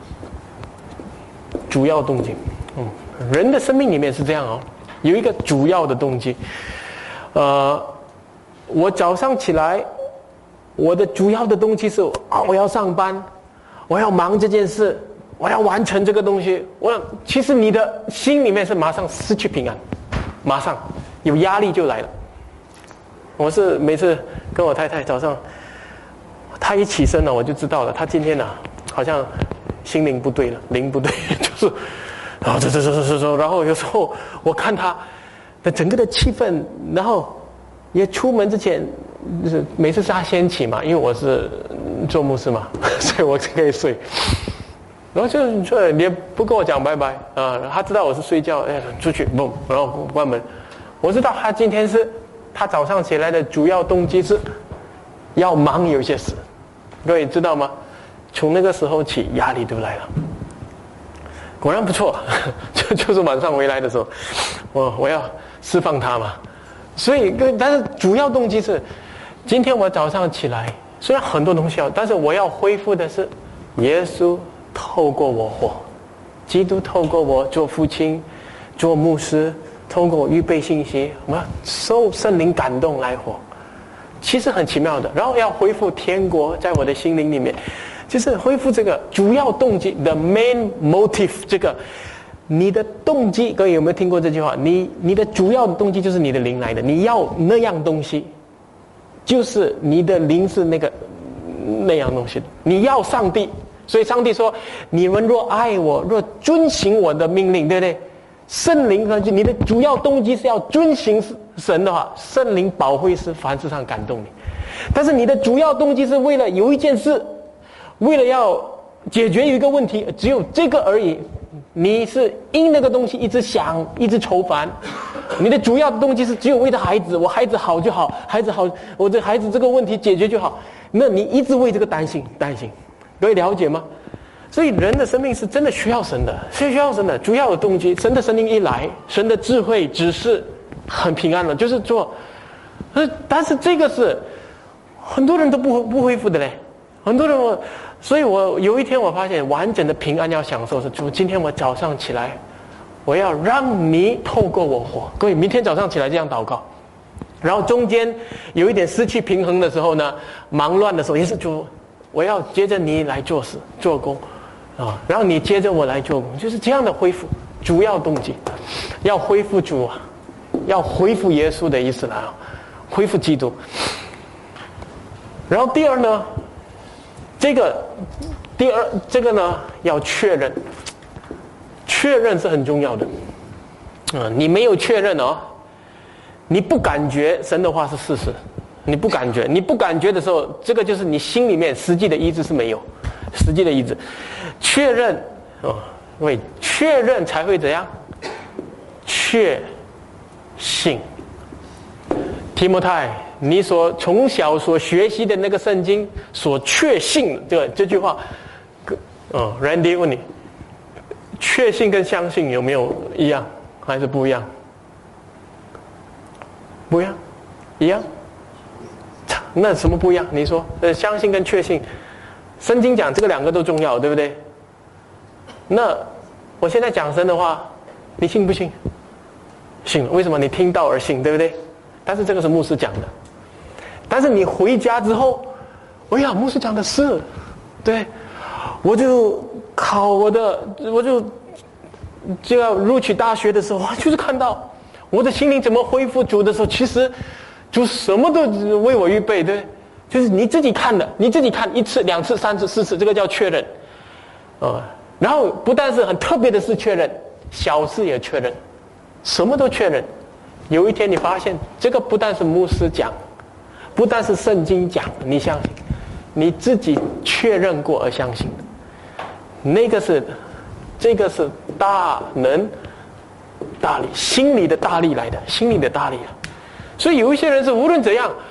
主要动机。嗯，人的生命里面是这样哦，有一个主要的动机。呃，我早上起来，我的主要的动机是啊，我要上班，我要忙这件事，我要完成这个东西。我其实你的心里面是马上失去平安，马上有压力就来了。我是每次跟我太太早上，她一起身了，我就知道了，她今天呢、啊、好像心灵不对了，灵不对，就是然后这这这这这，然后有时候我看她的整个的气氛，然后也出门之前，就是每次是她先起嘛，因为我是做牧师嘛，所以我可以睡。然后就就也不跟我讲拜拜啊，她知道我是睡觉，哎，出去嘣，然后关门。我知道她今天是她早上起来的主要动机是要忙有些事，各位知道吗？从那个时候起，压力都来了。果然不错，就就是晚上回来的时候，我我要释放它嘛。所以，但是主要动机是，今天我早上起来，虽然很多东西要，但是我要恢复的是耶稣透过我活，基督透过我做父亲、做牧师，通过我预备信息，我要受圣灵感动来活。其实很奇妙的，然后要恢复天国在我的心灵里面，就是恢复这个主要动机 ，the main motive。这个你的动机，各位有没有听过这句话？你你的主要的动机就是你的灵来的，你要那样东西，就是你的灵是那个那样东西的。你要上帝，所以上帝说：“你们若爱我，若遵行我的命令，对不对？”圣灵和你的主要动机是要遵行神的话，圣灵保惠师凡事上感动你。但是你的主要动机是为了有一件事，为了要解决一个问题，只有这个而已。你是因那个东西一直想，一直愁烦。你的主要的动机是只有为了孩子，我孩子好就好，孩子好，我这孩子这个问题解决就好。那你一直为这个担心担心，各位了解吗？所以人的生命是真的需要神的，是需要神的。主要的动机，神的神灵一来，神的智慧指示很平安了，就是做。但是这个是很多人都不不恢复的嘞，很多人我，所以我有一天我发现，完整的平安要享受是主。今天我早上起来，我要让你透过我活。各位，明天早上起来这样祷告，然后中间有一点失去平衡的时候呢，忙乱的时候也是主，我要接着你来做事做工。啊，然后你接着我来做工，就是这样的恢复。主要动机，要恢复主啊，要恢复耶稣的意思了啊，恢复基督。然后第二呢，这个第二这个呢要确认，确认是很重要的。啊、嗯，你没有确认哦，你不感觉神的话是事实，你不感觉，你不感觉的时候，这个就是你心里面实际的医治是没有。实际的意志，确认哦，因为确认才会怎样？确信。提摩太，你所从小所学习的那个圣经所确信，这个这句话，哦 ，Randy 问你，确信跟相信有没有一样，还是不一样？不一样，一样。那什么不一样？你说，呃，相信跟确信。圣经讲这个两个都重要，对不对？那我现在讲神的话，你信不信？信了。为什么？你听到而信，对不对？但是这个是牧师讲的。但是你回家之后，哎呀，牧师讲的是，对，我就考我的，我就就要录取大学的时候，就是看到我的心灵怎么恢复主的时候，其实主什么都为我预备，对。就是你自己看的，你自己看一次、两次、三次、四次，这个叫确认，啊、嗯，然后不但是很特别的是确认，小事也确认，什么都确认。有一天你发现，这个不但是牧师讲，不但是圣经讲，你相信，你自己确认过而相信的，那个是，这个是大能、大力，心里的大力来的，心里的大力啊。所以有一些人是无论怎样。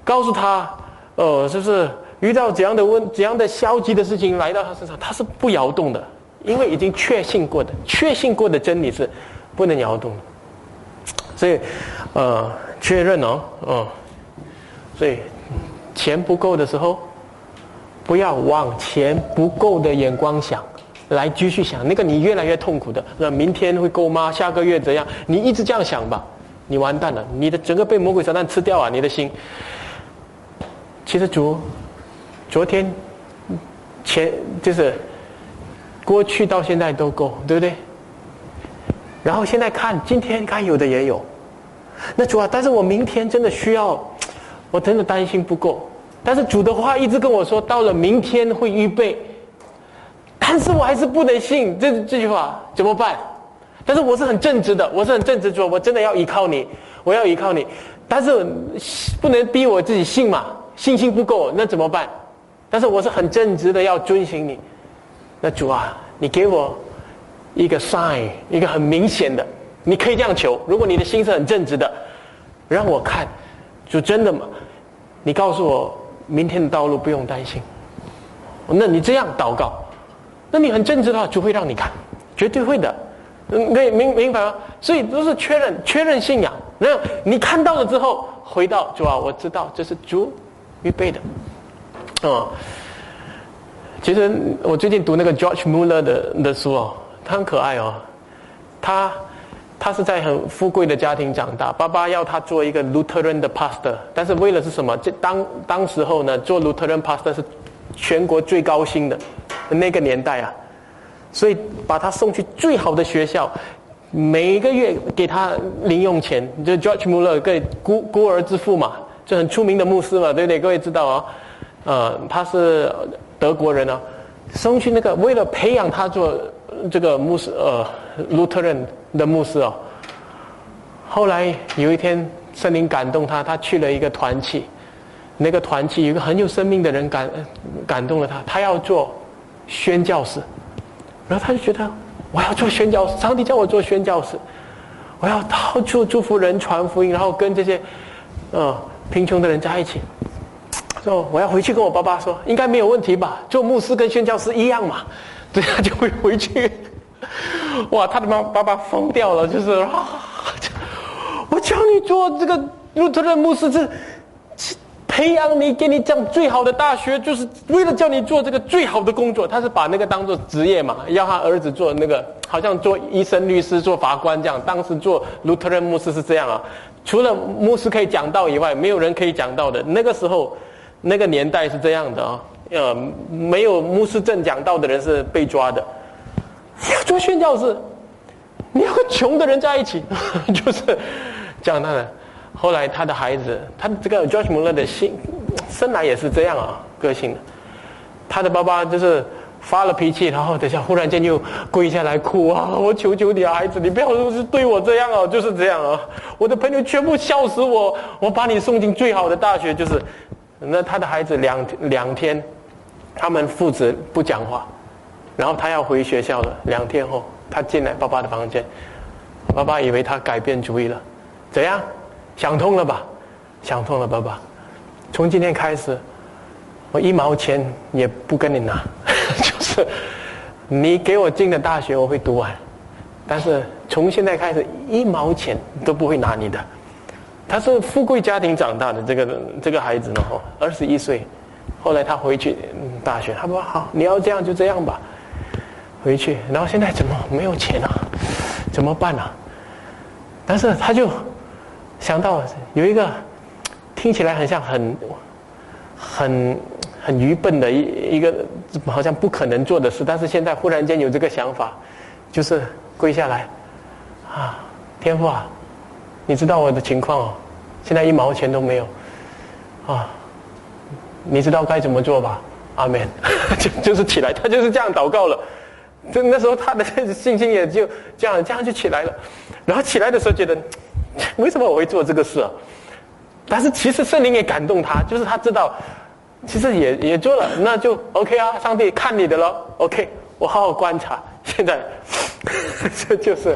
告诉他，呃，就是遇到怎样的问、怎样的消极的事情来到他身上，他是不摇动的，因为已经确信过的、确信过的真理是不能摇动的。所以，呃，确认哦，哦，所以钱不够的时候，不要往钱不够的眼光想，来继续想那个你越来越痛苦的，那明天会够吗？下个月怎样？你一直这样想吧，你完蛋了，你的整个被魔鬼撒旦吃掉啊，你的心。其实主昨天前就是过去到现在都够，对不对？然后现在看今天该有的也有，那主啊，但是我明天真的需要，我真的担心不够。但是主的话一直跟我说，到了明天会预备，但是我还是不能信这这句话，怎么办？但是我是很正直的，我是很正直主，我真的要依靠你，我要依靠你，但是不能逼我自己信嘛，信心不够，那怎么办？但是我是很正直的要遵循你，那主啊，你给我一个 sign， 一个很明显的，你可以这样求，如果你的心是很正直的，让我看，主真的吗？你告诉我明天的道路不用担心，那你这样祷告，那你很正直的话，主会让你看，绝对会的，嗯，可以明明白吗？所以都是确认确认信仰，然后你看到了之后，回到主啊，我知道这是主预备的，哦。其实我最近读那个 George Mueller 的的书哦，他很可爱哦，他他是在很富贵的家庭长大，爸爸要他做一个 Lutheran 的 pastor， 但是为了是什么？这当当时候呢，做 Lutheran pastor 是全国最高薪的那个年代啊，所以把他送去最好的学校，每个月给他零用钱。就 George Mueller 个孤孤儿之父嘛，就很出名的牧师嘛，对不对？各位知道啊，呃，他是德国人啊，送去那个为了培养他做这个牧师，呃，Lutheran 的牧师哦。后来有一天圣灵感动他，他去了一个团契，那个团契有一个很有生命的人感感动了他，他要做宣教士，然后他就觉得我要做宣教士，上帝叫我做宣教士，我要到处祝福人传福音，然后跟这些呃贫穷的人在一起。说我要回去跟我爸爸说，应该没有问题吧？做牧师跟宣教师一样嘛，对，他就会回去。哇，他的妈爸爸疯掉了，就是啊，我叫你做这个路特人牧师，是培养你，给你讲最好的大学，就是为了叫你做这个最好的工作。他是把那个当做职业嘛，要他儿子做那个，好像做医生、律师、做法官这样。当时做路特人牧师是这样啊，除了牧师可以讲道以外，没有人可以讲道的。那个时候。那个年代是这样的啊，呃，没有牧师证讲道的人是被抓的。你要做宣教士，你要跟穷的人在一起，就是讲他的。后来他的孩子，他这个 George Mueller 的性生来也是这样啊，个性的。他的爸爸就是发了脾气，然后等下忽然间又跪下来哭啊！我求求你啊，孩子，你不要对我这样啊，就是这样啊！我的朋友全部笑死我，我把你送进最好的大学，就是。那他的孩子两两天，他们父子不讲话，然后他要回学校了。两天后，他进来爸爸的房间，爸爸以为他改变主意了，怎样？想通了吧？想通了，爸爸，从今天开始，我一毛钱也不跟你拿，就是你给我进的大学我会读完，但是从现在开始一毛钱都不会拿你的。他是富贵家庭长大的这个这个孩子呢，二十一岁，后来他回去大学，他说好，你要这样就这样吧，回去，然后现在怎么没有钱啊？怎么办啊？但是他就想到有一个听起来很像很很很愚笨的一一个好像不可能做的事，但是现在忽然间有这个想法，就是跪下来啊，天父啊，你知道我的情况哦，现在一毛钱都没有，啊，你知道该怎么做吧？阿们，就就是起来，他就是这样祷告了。就那时候他的信心也就这样，这样就起来了。然后起来的时候觉得，为什么我会做这个事啊？但是其实圣灵也感动他，就是他知道，其实也也做了，那就 OK 啊，上帝看你的了 ，OK， 我好好观察。现在这就是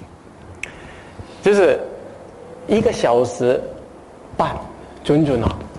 就是。一个小时半，准准哦，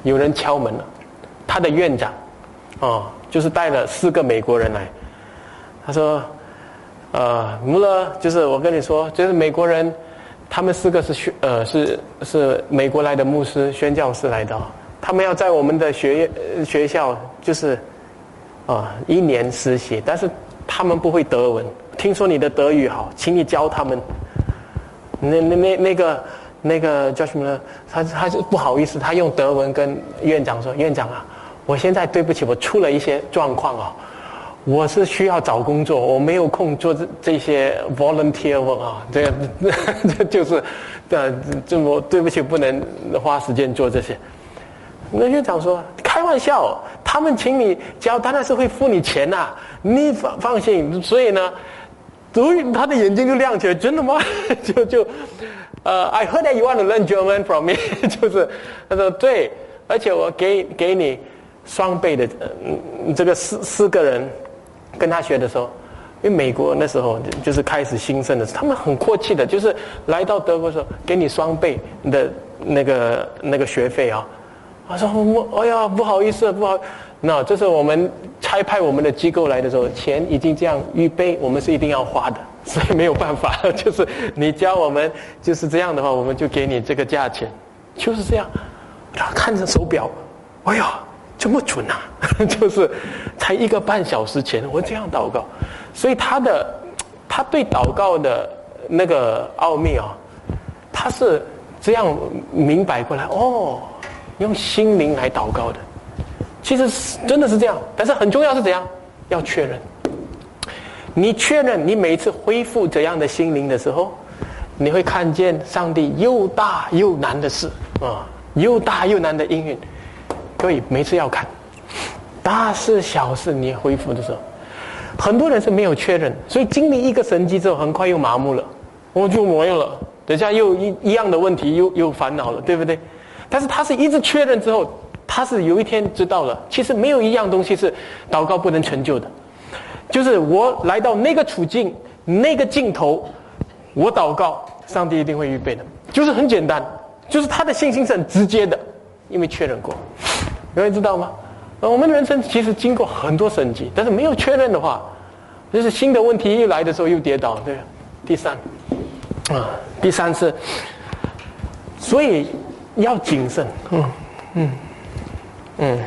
有人敲门了，他的院长，哦，就是带了四个美国人来，他说，呃，穆勒，就是我跟你说，就是美国人，他们四个是学呃是是美国来的牧师、宣教师来的，他们要在我们的学院学校就是啊、呃、一年实习，但是他们不会德文，听说你的德语好，请你教他们。那那那那个那个叫什么呢？他他是不好意思，他用德文跟院长说：“院长啊，我现在对不起，我出了一些状况啊，我是需要找工作，我没有空做这这些 volunteer work 啊，这个这就是呃，这我对不起，不能花时间做这些。”那院长说：“开玩笑，他们请你教，当然是会付你钱呐、啊，你放放心。”所以呢。所以他的眼睛就亮起来，真的吗？就就，呃、uh, ，I heard that you want to learn German from me 就是他说对，而且我给给你双倍的，呃、这个四四个人跟他学的时候，因为美国那时候就是开始兴盛的时候，他们很阔气的，就是来到德国的时候给你双倍的那个那个学费啊。他说我哎呀不好意思不好。那这是我们差派我们的机构来的时候，钱已经这样预备，我们是一定要花的，所以没有办法，就是你教我们就是这样的话，我们就给你这个价钱，就是这样。他看着手表，哎呀，这么准啊！就是才一个半小时前，我这样祷告，所以他的他对祷告的那个奥秘啊，他是这样明白过来哦，用心灵来祷告的。其实真的是这样，但是很重要是怎样？要确认。你确认你每一次恢复这样的心灵的时候，你会看见上帝又大又难的事啊，又大又难的应允。各位每次要看，大事小事你恢复的时候，很多人是没有确认，所以经历一个神迹之后，很快又麻木了，我就没有了，等下又一一样的问题又又烦恼了，对不对？但是他是一直确认之后。他是有一天知道了，其实没有一样东西是祷告不能成就的，就是我来到那个处境、那个尽头，我祷告，上帝一定会预备的，就是很简单，就是他的信心是很直接的，因为确认过。有人知道吗？我们人生其实经过很多神迹，但是没有确认的话，就是新的问题一来的时候又跌倒。对，第三，啊，第三是，所以要谨慎，嗯嗯。嗯，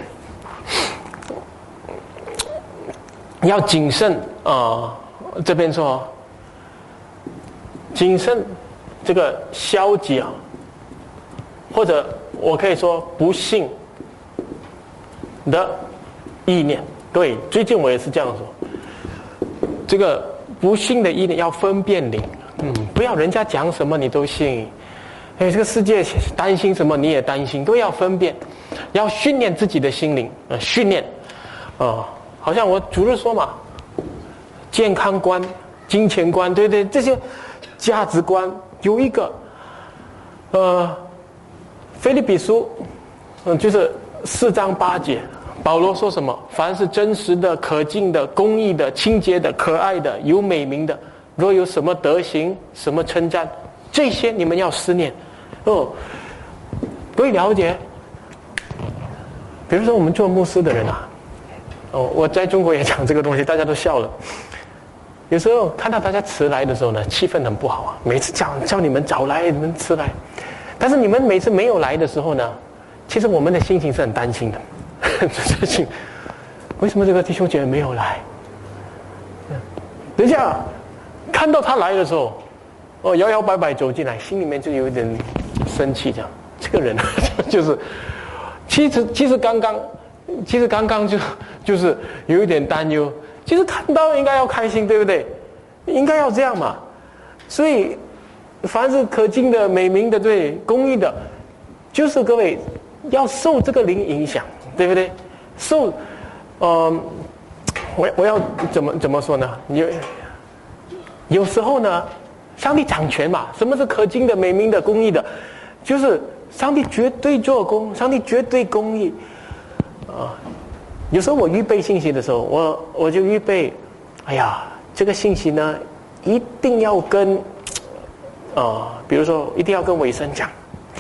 要谨慎啊、呃！这边说谨慎这个消极啊，或者我可以说不信的意念。对，最近我也是这样说。这个不信的意念要分辨灵，嗯，不要人家讲什么你都信。哎，这个世界担心什么你也担心，都要分辨。要训练自己的心灵，呃，训练，啊、呃，好像我主日说嘛，健康观、金钱观，对对，这些价值观有一个，呃，腓立比书，嗯、呃，就是四章八节，保罗说什么？凡是真实的、可敬的、公义的、清洁的、可爱的、有美名的，若有什么德行、什么称赞，这些你们要思念。哦，各位了解。比如说我们做牧师的人啊，哦，我在中国也讲这个东西，大家都笑了。有时候看到大家迟来的时候呢，气氛很不好啊。每次叫叫你们早来，你们迟来，但是你们每次没有来的时候呢，其实我们的心情是很担心的。最近为什么这个弟兄姐妹没有来？等一下看到他来的时候，哦，摇摇摆摆走进来，心里面就有一点生气，这样这个人就是。其实，其实刚刚，其实刚刚就就是有一点担忧。其实看到应该要开心，对不对？应该要这样嘛。所以，凡是可敬的、美名的、对公义的，就是各位要受这个灵影响，对不对？受，嗯、呃，我我要怎么怎么说呢？有有时候呢，上帝掌权嘛。什么是可敬的、美名的、公义的？就是上帝绝对做工，上帝绝对公义啊。有时候我预备信息的时候，我我就预备，哎呀，这个信息呢，一定要跟，呃，比如说一定要跟伟生讲啊，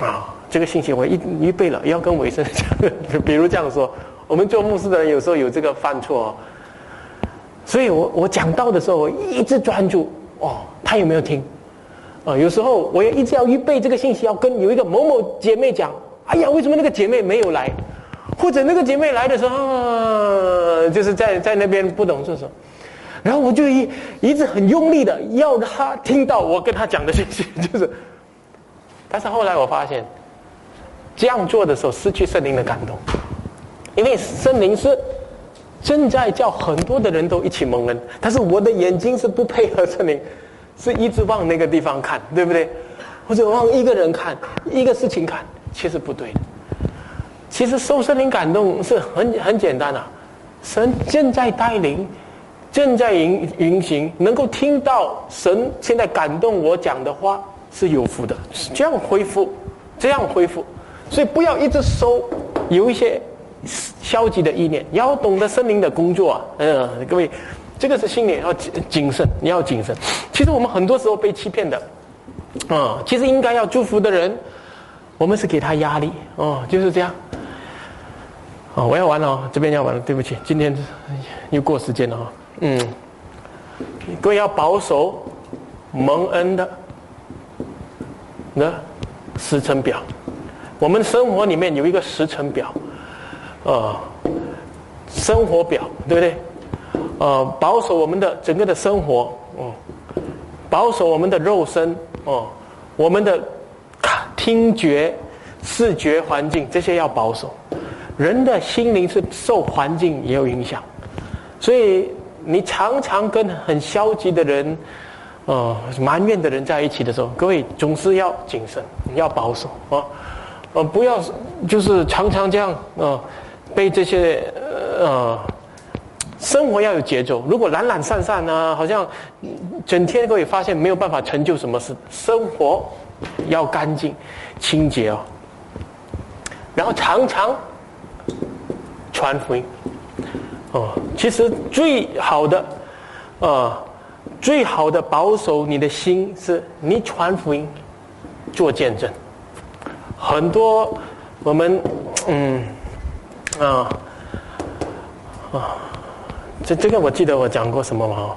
这个信息我预预备了，要跟伟生讲，比如这样说，我们做牧师的人有时候有这个犯错哦，所以我我讲道的时候，我一直专注哦，他有没有听？啊、呃，有时候我也一直要预备这个信息，要跟有一个某某姐妹讲，哎呀，为什么那个姐妹没有来？或者那个姐妹来的时候，啊、就是在在那边不懂是什么，然后我就一一直很用力的要她听到我跟她讲的信息，就是，但是后来我发现，这样做的时候失去圣灵的感动，因为圣灵是正在叫很多的人都一起蒙恩，但是我的眼睛是不配合圣灵，是一直往那个地方看，对不对？或者往一个人看，一个事情看，其实不对的。其实受圣灵感动是很很简单啊，神正在带领，正在运运行，能够听到神现在感动我讲的话是有福的，是这样恢复，这样恢复。所以不要一直收有一些消极的意念，要懂得圣灵的工作啊，嗯，各位，这个是心里要谨慎，你要谨慎。其实我们很多时候被欺骗的，啊、嗯，其实应该要祝福的人，我们是给他压力，哦，就是这样。哦，我要完了哦，这边要完了，对不起，今天又过时间了哈、哦。嗯，各位要保守蒙恩的的时程表。我们生活里面有一个时程表，呃，生活表，对不对？呃，保守我们的整个的生活，哦、嗯，保守我们的肉身，哦、嗯，我们的听觉、视觉环境，这些要保守。人的心灵是受环境也有影响，所以你常常跟很消极的人、呃埋怨的人在一起的时候，各位总是要谨慎，要保守啊，呃不要就是常常这样呃被这些呃生活要有节奏。如果懒懒散散啊，好像整天各位发现没有办法成就什么事，生活要干净清洁哦，然后常常传福音，哦，其实最好的，呃，最好的保守你的心是你传福音，做见证。很多我们，嗯，啊，啊，这这个我记得我讲过什么吗？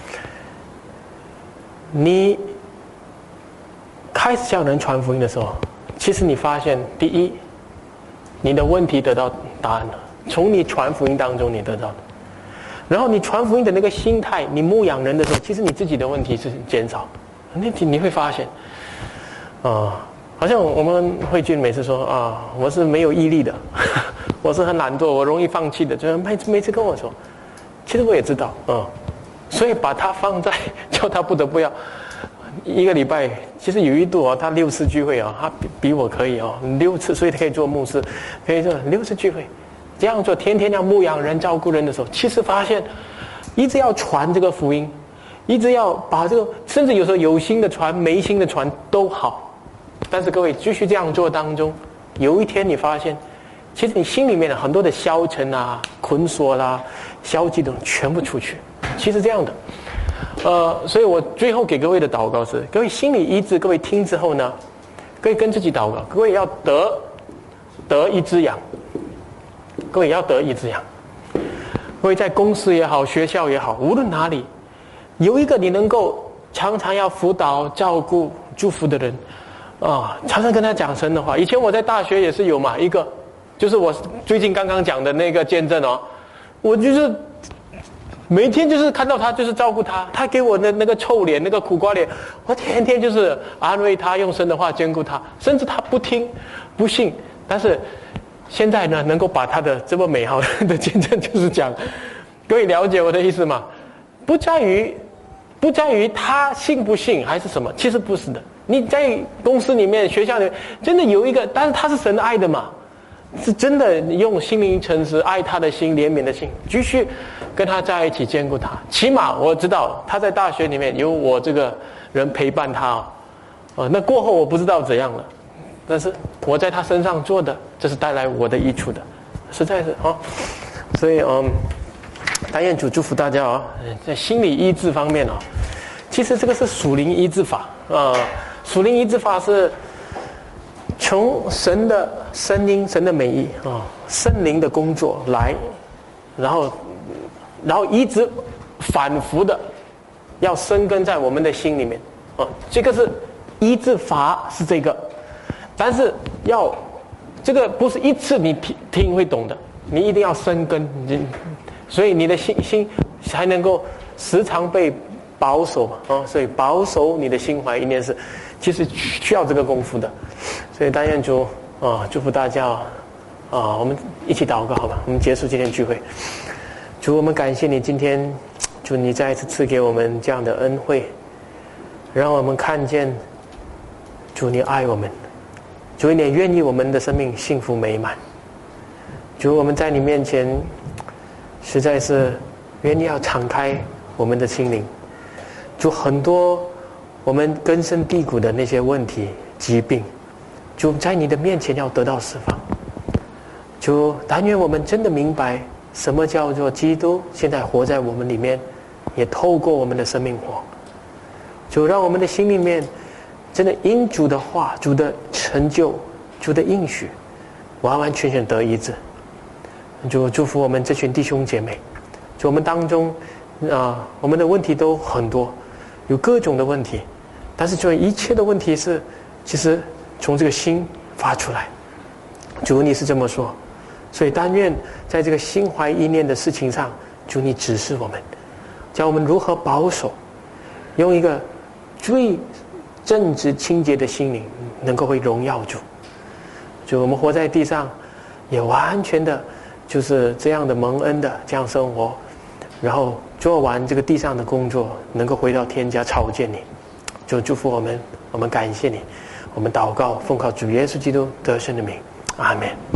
你开始叫人传福音的时候，其实你发现，第一，你的问题得到答案了。从你传福音当中你得到的，然后你传福音的那个心态，你牧养人的时候，其实你自己的问题是减少，你你会发现，啊、呃，好像我们慧君每次说啊，我是没有毅力的，我是很懒惰，我容易放弃的，就是每次每次跟我说，其实我也知道，嗯、呃，所以把他放在叫他不得不要一个礼拜，其实有一度啊、哦，他六次聚会啊、哦，他比比我可以哦，六次，所以他可以做牧师，可以做六次聚会。这样做，天天要牧养人、照顾人的时候，其实发现，一直要传这个福音，一直要把这个，甚至有时候有心的传、没心的传都好。但是各位继续这样做当中，有一天你发现，其实你心里面的很多的消沉啊、捆锁啦、消极的全部出去。其实这样的，呃，所以我最后给各位的祷告是：各位心里医治，各位听之后呢，各位跟自己祷告，各位要得得一滋养。各位要得以滋养，各位在公司也好，学校也好，无论哪里，有一个你能够常常要辅导、照顾、祝福的人，啊，常常跟他讲神的话。以前我在大学也是有嘛，一个就是我最近刚刚讲的那个见证哦，我就是每天就是看到他，就是照顾他，他给我的那个臭脸、那个苦瓜脸，我天天就是安慰他，用神的话兼顾他，甚至他不听、不信，但是。现在呢，能够把他的这么美好的见证，就是讲，各位了解我的意思吗？不在于，不在于他信不信还是什么，其实不是的。你在公司里面、学校里面，真的有一个，但是他是神爱的嘛，是真的用心灵诚实、爱他的心、怜悯的心，继续跟他在一起兼顾他。起码我知道他在大学里面有我这个人陪伴他哦，呃，那过后我不知道怎样了。但是我在他身上做的，这是带来我的益处的，实在是哦。所以嗯，但愿主祝福大家哦，在心理医治方面哦，其实这个是属灵医治法啊、呃，属灵医治法是从神的声音、神的美意啊、圣灵的工作来，然后，然后一直反复的要生根在我们的心里面啊。这个是医治法是这个，但是要这个不是一次你听听会懂的，你一定要生根，所以你的心心才能够时常被保守啊。所以保守你的心怀意念是，其实需要这个功夫的。所以但愿主啊，祝福大家啊，啊，我们一起祷告好吧？我们结束今天聚会。主，我们感谢你今天，主你再一次赐给我们这样的恩惠，让我们看见主你爱我们，主你也愿意我们的生命幸福美满。主，我们在你面前实在是愿意要敞开我们的心灵。主，很多我们根深蒂固的那些问题疾病，主在你的面前要得到释放。主，但愿我们真的明白什么叫做基督现在活在我们里面，也透过我们的生命活。主，让我们的心里面真的因主的话、主的成就、主的应许，完完全全得医治。主，祝福我们这群弟兄姐妹。主，我们当中啊、呃，我们的问题都很多，有各种的问题，但是就一切的问题是其实从这个心发出来。主，你是这么说，所以但愿在这个心怀意念的事情上，主你指示我们，教我们如何保守，用一个最正直清洁的心灵，能够会荣耀主。主，我们活在地上也完全的就是这样的蒙恩的这样生活，然后做完这个地上的工作，能够回到天家朝见你。就祝福我们，我们感谢你，我们祷告奉靠主耶稣基督得胜的名，阿们。